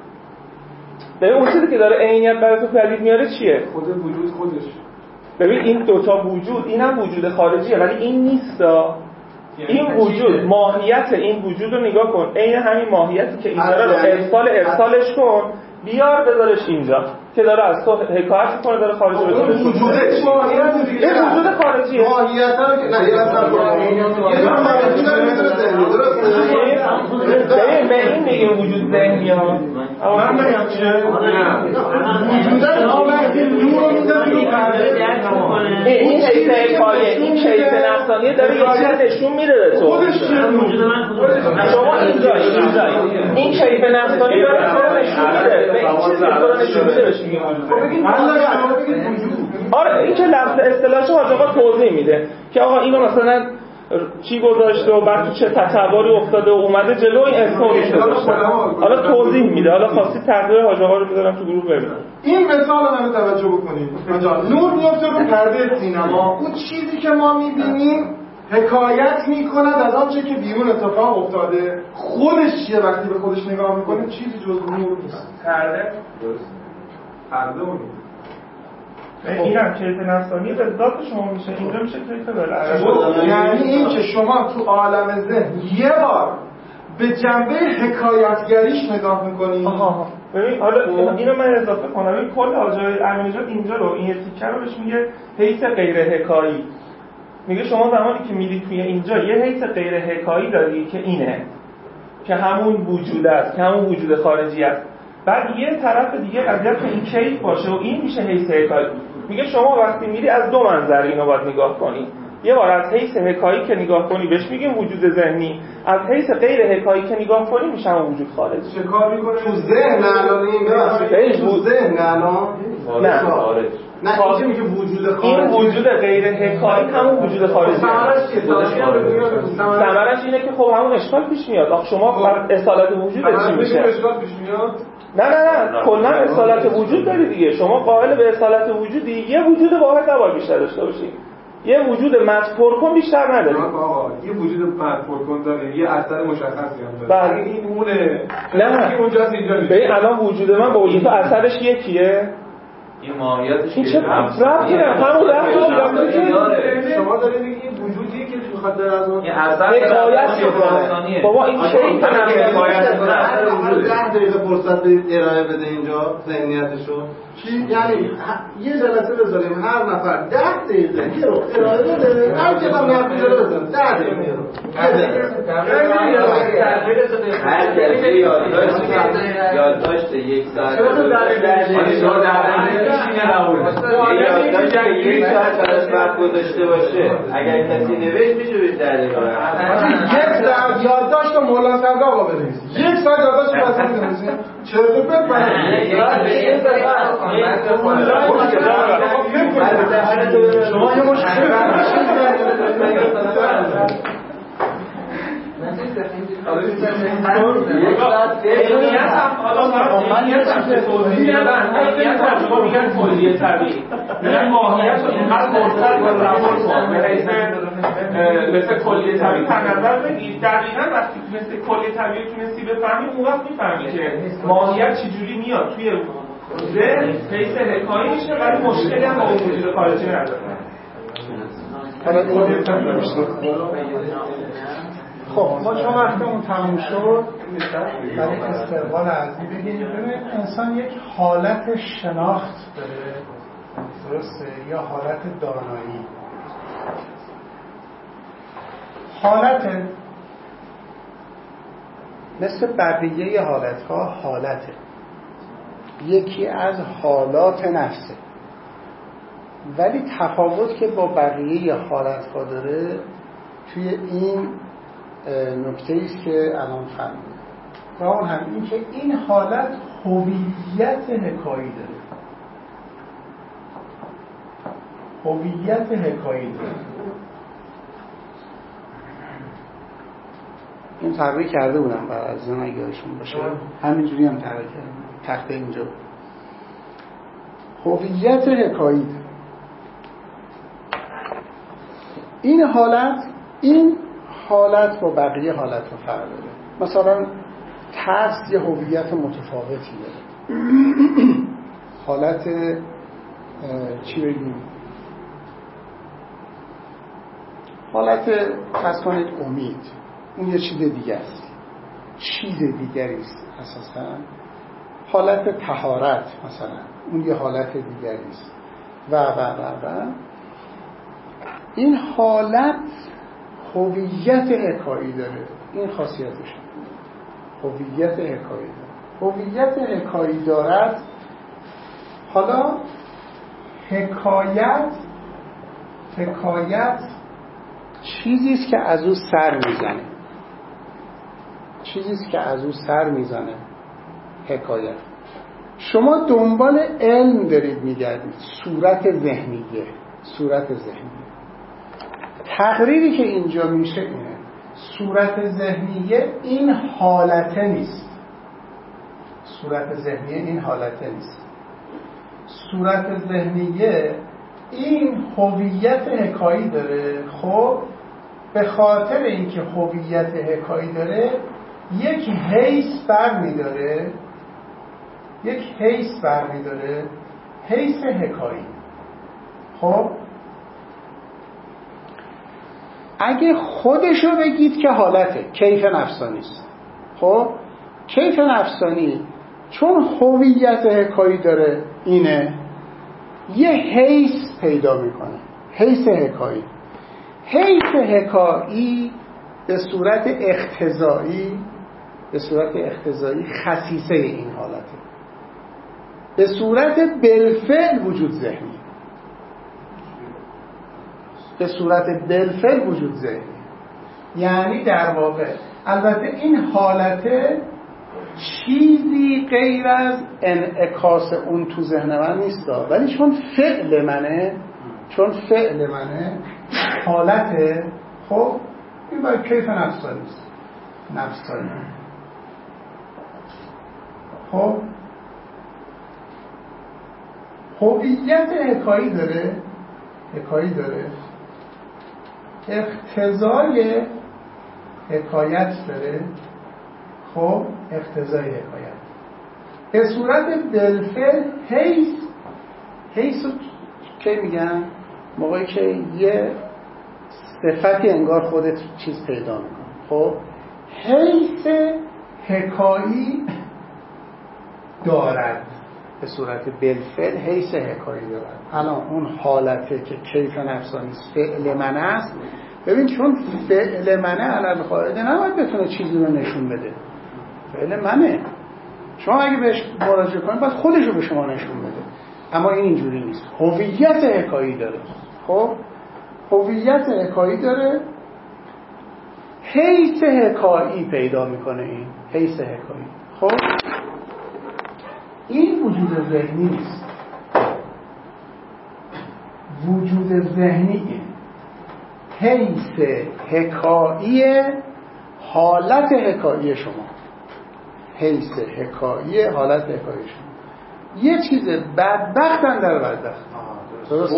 ببین اون چیزی که داره عینیت برای تو پدید میاره چیه؟ خود وجود خودش. ببین این دوتا وجود، اینم وجود خارجیه ولی این نیستا. این وجود ماهیت این وجود رو نگاه کن، عین همین ماهیتی که اینجا رو ارسال ارسالش کن بیار بذارش اینجا که داره از تو حکایت میکنه، داره خارج رو بذاره. وجودش ماهیت دیگه این وجود خارجیه. ماهیت ها که نه یه لحظه یه جور ماهیتی داره میتونه ذهنی درسته؟ به این میگیم وجود ذهنی ها. من نگم چیه؟ وجودش آمد این نور رو میده تو پرده. این حیث پایه این کیف نفسانی داره یه چیز نشون میده به تو. خودش وجود من شما اینجا اینجا این کیف نفسانی داره تو رو نشون میده. به این چیزی که تو رو نشون میده بهش میگیم وجود. آره این که لفظ اصطلاحش حاج آقا توضیح میده که آقا اینو مثلا چی گذاشته و بعد تو چه تصوری افتاده و اومده جلو این اسم رو گذاشته. حالا توضیح میده. حالا خواستی تقریر حاج آقا رو میذارم تو گروه ببینید. این مثال رو توجه بکنید. جان نور میفته رو پرده سینما. اون چیزی که ما میبینیم حکایت میکند از آنچه که بیرون اتفاق افتاده. خودش چیه وقتی به خودش نگاه میکنیم چیزی جز نور نیست. پرده درست. پرده اون این هم کیف نفسانی به ذات شما میشه. اینجا میشه کیف بالعرض. یعنی این که شما تو عالم ذهن یه بار به جنبه حکایتگریش نگاه میکنید. آها ببین حالا اینو من اضافه کنم. این کل آجای امینجاد اینجا رو این تیکه رو بهش میگه حیث غیر حکایی. میگه شما زمانی که میری توی اینجا یه حیث غیر حکایی داری که اینه که همون وجود است، که همون وجود خارجی است. بعد یه طرف دیگه قضیه که این کیف باشه و این میشه حیث حکایی. میگه شما وقتی میری از دو منظر اینو باید نگاه کنی. یه بار از حیث حکایی که نگاه کنی بهش میگیم وجود ذهنی، از حیث غیر حکایی که نگاه کنی میشه اون وجود خارجی. چه کار میکنه تو ذهن الان این ببخشید تو ذهن الان نه خارج نه اینکه میگه وجود خارجی این وجود غیر حکایی همون وجود خارجی ثمرش چیه؟ ثمرش اینه که خب همون اشکال پیش میاد. آخه شما اصالت وجود چی میشه؟ اشکال پیش میاد نه نه نه کلا اصالت وجود داری دیگه. شما قائل به اصالت وجودی، یه وجود واحد نباید بیشتر داشته باشی. یه وجود مدفور کن بیشتر نداری. آقا یه وجود مدفور کن داره، یه اثر مشخصی هم داره. بله این اونه. نه اونجاست اینجا نیست. ببین الان وجود من با وجود اثرش یکیه. این ماهیتش این چه ربطی داره؟ همون ربطی شما دارید میگید وجودی که میخواد در از اون این اثر حکایت میکنه. بابا این چه این حکایت میکنه؟ ده دقیقه فرصت بدید ارائه بده اینجا ذهنیتشو. یعنی یه جلسه بذاریم هر نفر ده دقیقه یه رو ارائه بده. هر کی هم نفر رو بزن ده دقیقه رو. هر جلسه یادداشت یک ساعت یادداشت یک ساعت براش وقت گذاشته باشه. اگر کسی نوشت میشه بهش در دقیقه یک ساعت یادداشت مولانا صدرا آقا بنویسید. یک ساعت یادداشت واسه بنویسید. چرا تو شما یه مشکل کلیه طبیعی میگن ماهیت رو اینقدر مرتبط با رفت کن به حیث مثل کلیه طبیعی در نظر بگیر. دقیقا وقتی مثل کلیه طبیعی تونستی بفهمی اون وقت میفهمی که ماهیت چجوری میاد توی ذهن حیث حکایی میشه ولی مشکلی هم با اون وجود خارجی نداره. خب ما چون وقتمون تموم شد برای استقبال عزیزی بگیم ببینید انسان یک حالت شناخت داره درسته یا حالت دانایی. حالت مثل بقیه حالتها حالته یکی از حالات نفسه ولی تفاوت که با بقیه حالتها داره توی این نکته ایست که الان فهمیدیم و اون هم این که این حالت هویت حکایی داره هویت حکایی داره این تغییر کرده بودم برای عزیزان اگه یادشون باشه همینجوری هم تغییر کردم تخته اینجا هویت حکایی داره. این حالت این حالت با بقیه حالت رو فرق داره. مثلا ترس یه هویت متفاوتی داره. حالت چی بگیم حالت فرض کنید امید اون یه چیز دیگه است چیز دیگری است اساسا. حالت طهارت مثلا اون یه حالت دیگری است و و و و این حالت هویت حکایی داره. این خاصیتش هویت حکایی داره. هویت حکایی دارد. حالا حکایت حکایت چیزی است که از او سر میزنه، چیزی است که از او سر میزنه. حکایت شما دنبال علم دارید میگردید، صورت ذهنیه، صورت ذهنیه. تقریری که اینجا میشه اینه، صورت ذهنیه این حالته نیست، صورت ذهنیه این حالته نیست، صورت ذهنیه این هویت حکایی داره. خب به خاطر اینکه هویت حکایی داره یک حیث برمی‌داره، یک حیث برمی‌داره، حیث حکایی. خب اگه خودشو بگید که حالته کیف نفسانی است. خب کیف نفسانی چون هویت حکایی داره اینه، یه حیث پیدا میکنه، حیث حکایی. حیث حکایی به صورت اقتضایی، به صورت اقتضایی خصیصه این حالته، به صورت بالفعل وجود ذهنی، به صورت بالفعل وجود ذهنی. یعنی در واقع البته این حالته چیزی غیر از انعکاس اون تو ذهن من نیست، ولی چون فعل منه، چون فعل منه حالته، خب این باید کیف نفسانی است، نفسانی. خب هویت حکایی داره، حکایی داره، اقتضای حکایت داره. خب اقتضای حکایت به صورت بالفعل حیث، حیث رو که میگن موقعی که یه صفتی انگار خودت چیز پیدا میکنه. خب حیث حکایی دارد، به صورت بالفعل حیث حکایی دارد. الان اون حالته که کیف نفسانی فعل من است، ببین چون فعل منه علل قاعده نباید بتونه چیزی رو نشون بده، فعل منه. شما اگه بهش مراجعه کنید باید خودش رو به شما نشون بده، اما این اینجوری نیست، هویت حکایی داره. خب هویت حکایی داره، حیث حکایی پیدا میکنه، این حیث حکایی. خب این وجود ذهنی نیست، وجود ذهنیه، حیث حکایی حالت حکایی شما، حیث حکایی حالت حکایی شما. یه چیز بدبختن در بدبخت درسته؟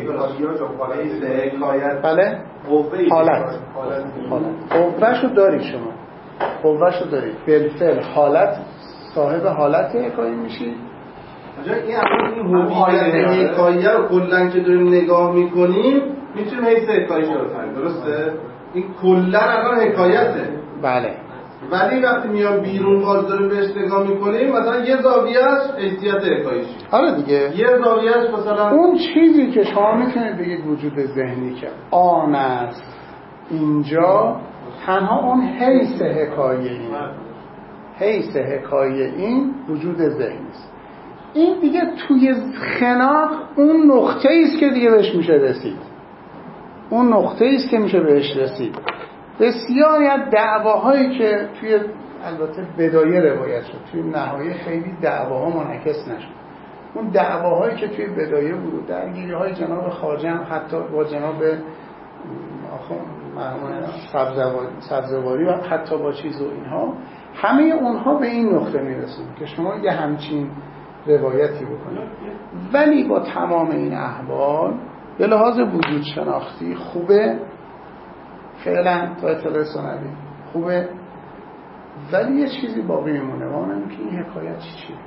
بله؟ حالت قوهشو دارید شما، قوهشو دارید بالفعل حالت، صاحب حالت حکایی میشید. این اما این هویت حکایی رو کلن که داریم نگاه میکنیم میتونیم حیث حکایی رو بفهمیم، درسته؟ این کلن الان حکایته. بله. ولی وقتی میام بیرون باز داریم بهش نگاه میکنیم، مثلا یه زاویه‌اش حیثیت حکاییش. آره دیگه. یه زاویه‌اش مثلا اون چیزی که شما میتونید بگید وجود ذهنی که آن است اینجا، تنها اون حیث حکایی این، حیث حکایی این وجود ذهنی است. این دیگه توی خناق اون نقطه‌ای است که دیگه بهش میشه رسید، اون نقطه‌ای است که میشه بهش رسید. بسیاری از دعواهایی که توی البته بدایه روایت شد، توی نهایه خیلی دعواها منعکس نشد. اون دعواهایی که توی بدایه بود، درگیری‌های جناب خواجه هم حتی با جناب آخوند مرحوم سبزواری سبزواری و حتی با چیز و اینها، همه اونها به این نقطه میرسون که شما یه همچین روایتی بکنید. ولی با تمام این احوال به لحاظ وجود شناختی خوبه، فعلا تا اطلاع ثانوی خوبه، ولی یه چیزی باقی میمونه و اونم که این حکایت چی چیه؟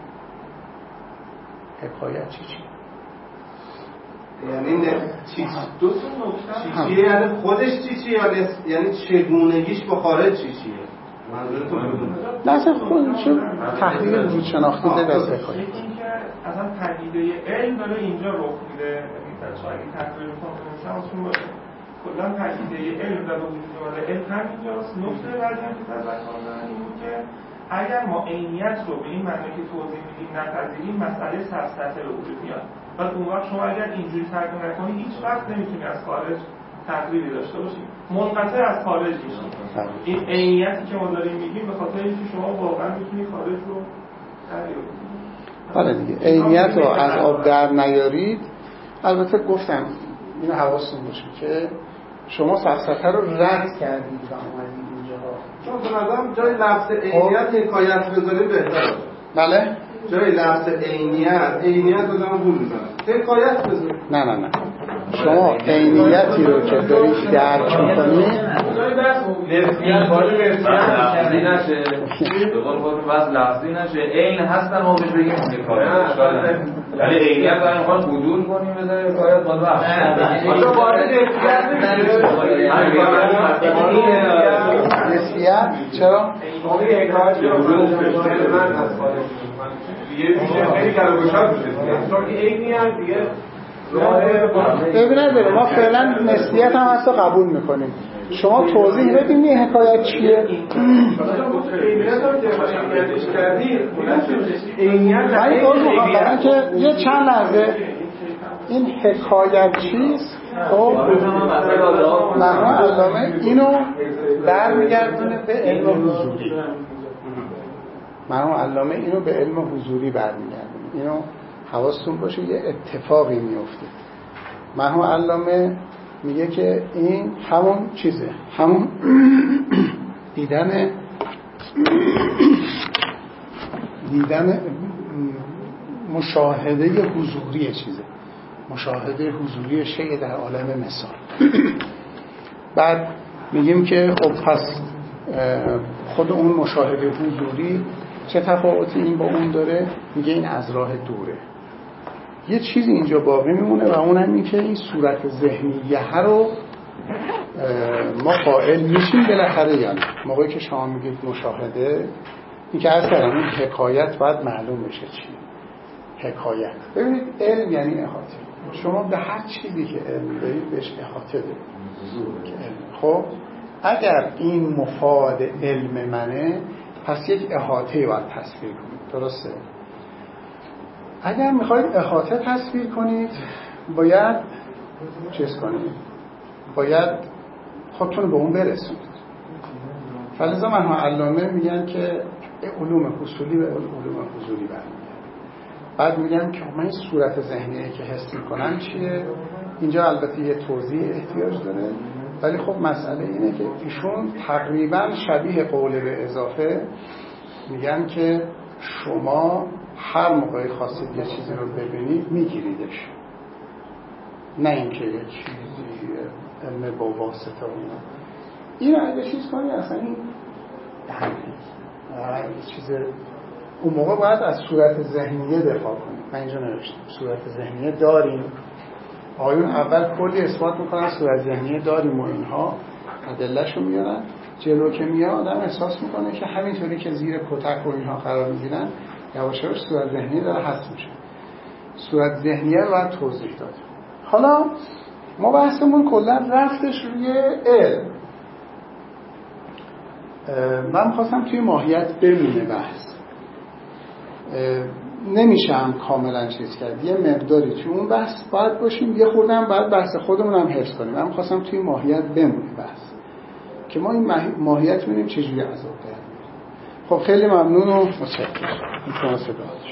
حکایت چی چیه؟ یعنی چی دو تا نکته چی چیه؟ یعنی خودش چی چیه؟ یعنی چگونگیش با خارج چی چیه؟ منظورتون بدون لحظه خود چه تحلیل وجود شناختی ده دست حکایت؟ یکی این که اصلا پدیده علم داره اینجا رخ میده، یعنی بچه‌ها اگه تحلیل کنن مثلا باشه کلا پدیده علم در وجود اومده، علم همینجاست. نکته بعدی هم که تذکر دارن این بود که اگر ما عینیت رو به این معنی که توضیح میدیم نپذیریم، مسئله سبسطه به وجود میاد. بعد اون وقت شما اگر اینجوری ترجمه نکنی هیچ وقت نمیتونی از خارج تقریری داشته باشید، منقطع از خارج میشید. این عینیتی که ما داریم میگیم به خاطر اینکه شما واقعا میتونی خارج رو دریابید. بله دیگه، عینیت رو از آب در نیارید. البته گفتم اینو حواستون باشه که شما سفسطه رو رد کردید و اومدید اینجاها، چون به نظرم جای لفظ عینیت حکایت بذارید بهتره. بله؟ جای لفظ عینیت عینیت رو دارم گول میزنم، حکایت بذارید. نه نه نه، شما عینیتی رو که دارید درک میکنید نسبیت باید لفظی نشه، به قول خودتون وضع لفظی نشه، عین هستن ما بهش بگیم حکایت، ولی عینیت رو میخواد بدون کنیم بذاریم حکایت باید وقت آنجا باید نسبیت نمیشه. نسبیت چرا؟ آقای حکایت رو من از خارج دیگه میشه خیلی گلوگوشت میشه، چون که عینی هم دیگه ببین نداره. ما فعلا نسبیت هم هست قبول میکنیم. شما توضیح بدین این حکایت چیه؟ من توضیح میخوام که یه چند لحظه این حکایت چیست؟ خب مرحوم علامه اینو برمیگردونه به علم حضوری. مرحوم علامه اینو به علم حضوری برمیگردونه. اینو حواستون باشه، یه اتفاقی میفته. مرحوم علامه میگه که این همون چیزه، همون دیدن دیدن مشاهده حضوری چیزه، مشاهده حضوری شیء در عالم مثال. بعد میگیم که خب پس خود اون مشاهده حضوری چه تفاوتی این با اون داره؟ میگه این از راه دوره. یه چیزی اینجا باقی میمونه و اون هم این که این صورت ذهنیه رو ما قائل میشیم بالاخره. یعنی موقعی که شما میگید مشاهده، این که از کردم این حکایت باید معلوم بشه چی حکایت. ببینید علم یعنی احاطه. شما به هر چیزی که علم دارید بهش احاطه دارید. خب اگر این مفاد علم منه، پس یک احاطه باید تصویر کنید، درسته؟ اگر میخواید احاطه تصویر کنید باید چیز کنید، باید خودتون به اون برسونید. فلذا من ها علامه میگن که علوم اصولی به علوم حضوری برمیگرده. بعد میگن که من این صورت ذهنیه که حس میکنم چیه. اینجا البته یه توضیح احتیاج داره، ولی خب مسئله اینه که ایشون تقریبا شبیه قول به اضافه میگن که شما هر موقعی خواستید یه چیزی رو ببینید میگیریدش، نه اینکه یه چیزی علم با واسطه اونا. این رو اگه چیز کنی اصلا این یه چیز اون موقع باید از صورت ذهنیه دفاع کنیم. من اینجا نوشتم صورت ذهنیه داریم. آیون اول کلی اثبات میکنن صورت ذهنیه داریم و اینها ادله‌شو میارن، جلو که میاد آدم احساس میکنه که همینطوری که زیر کتک و اینها قرار میگیرن یواش یواش صورت ذهنیه داره حذف میشه. صورت ذهنیه رو باید توضیح داد. حالا ما بحثمون کلا رفتش روی علم. من خواستم توی ماهیت بمونه بحث، نمیشم کاملا چیز کرد، یه مقداری توی اون بحث باید باشیم، یه خوردم باید بحث خودمون هم حفظ کنیم. من خواستم توی ماهیت بمونه بحث که ما این ماهیت ببینیم چجوری عذاب داریم. خب خیلی ممنون و متشکرم.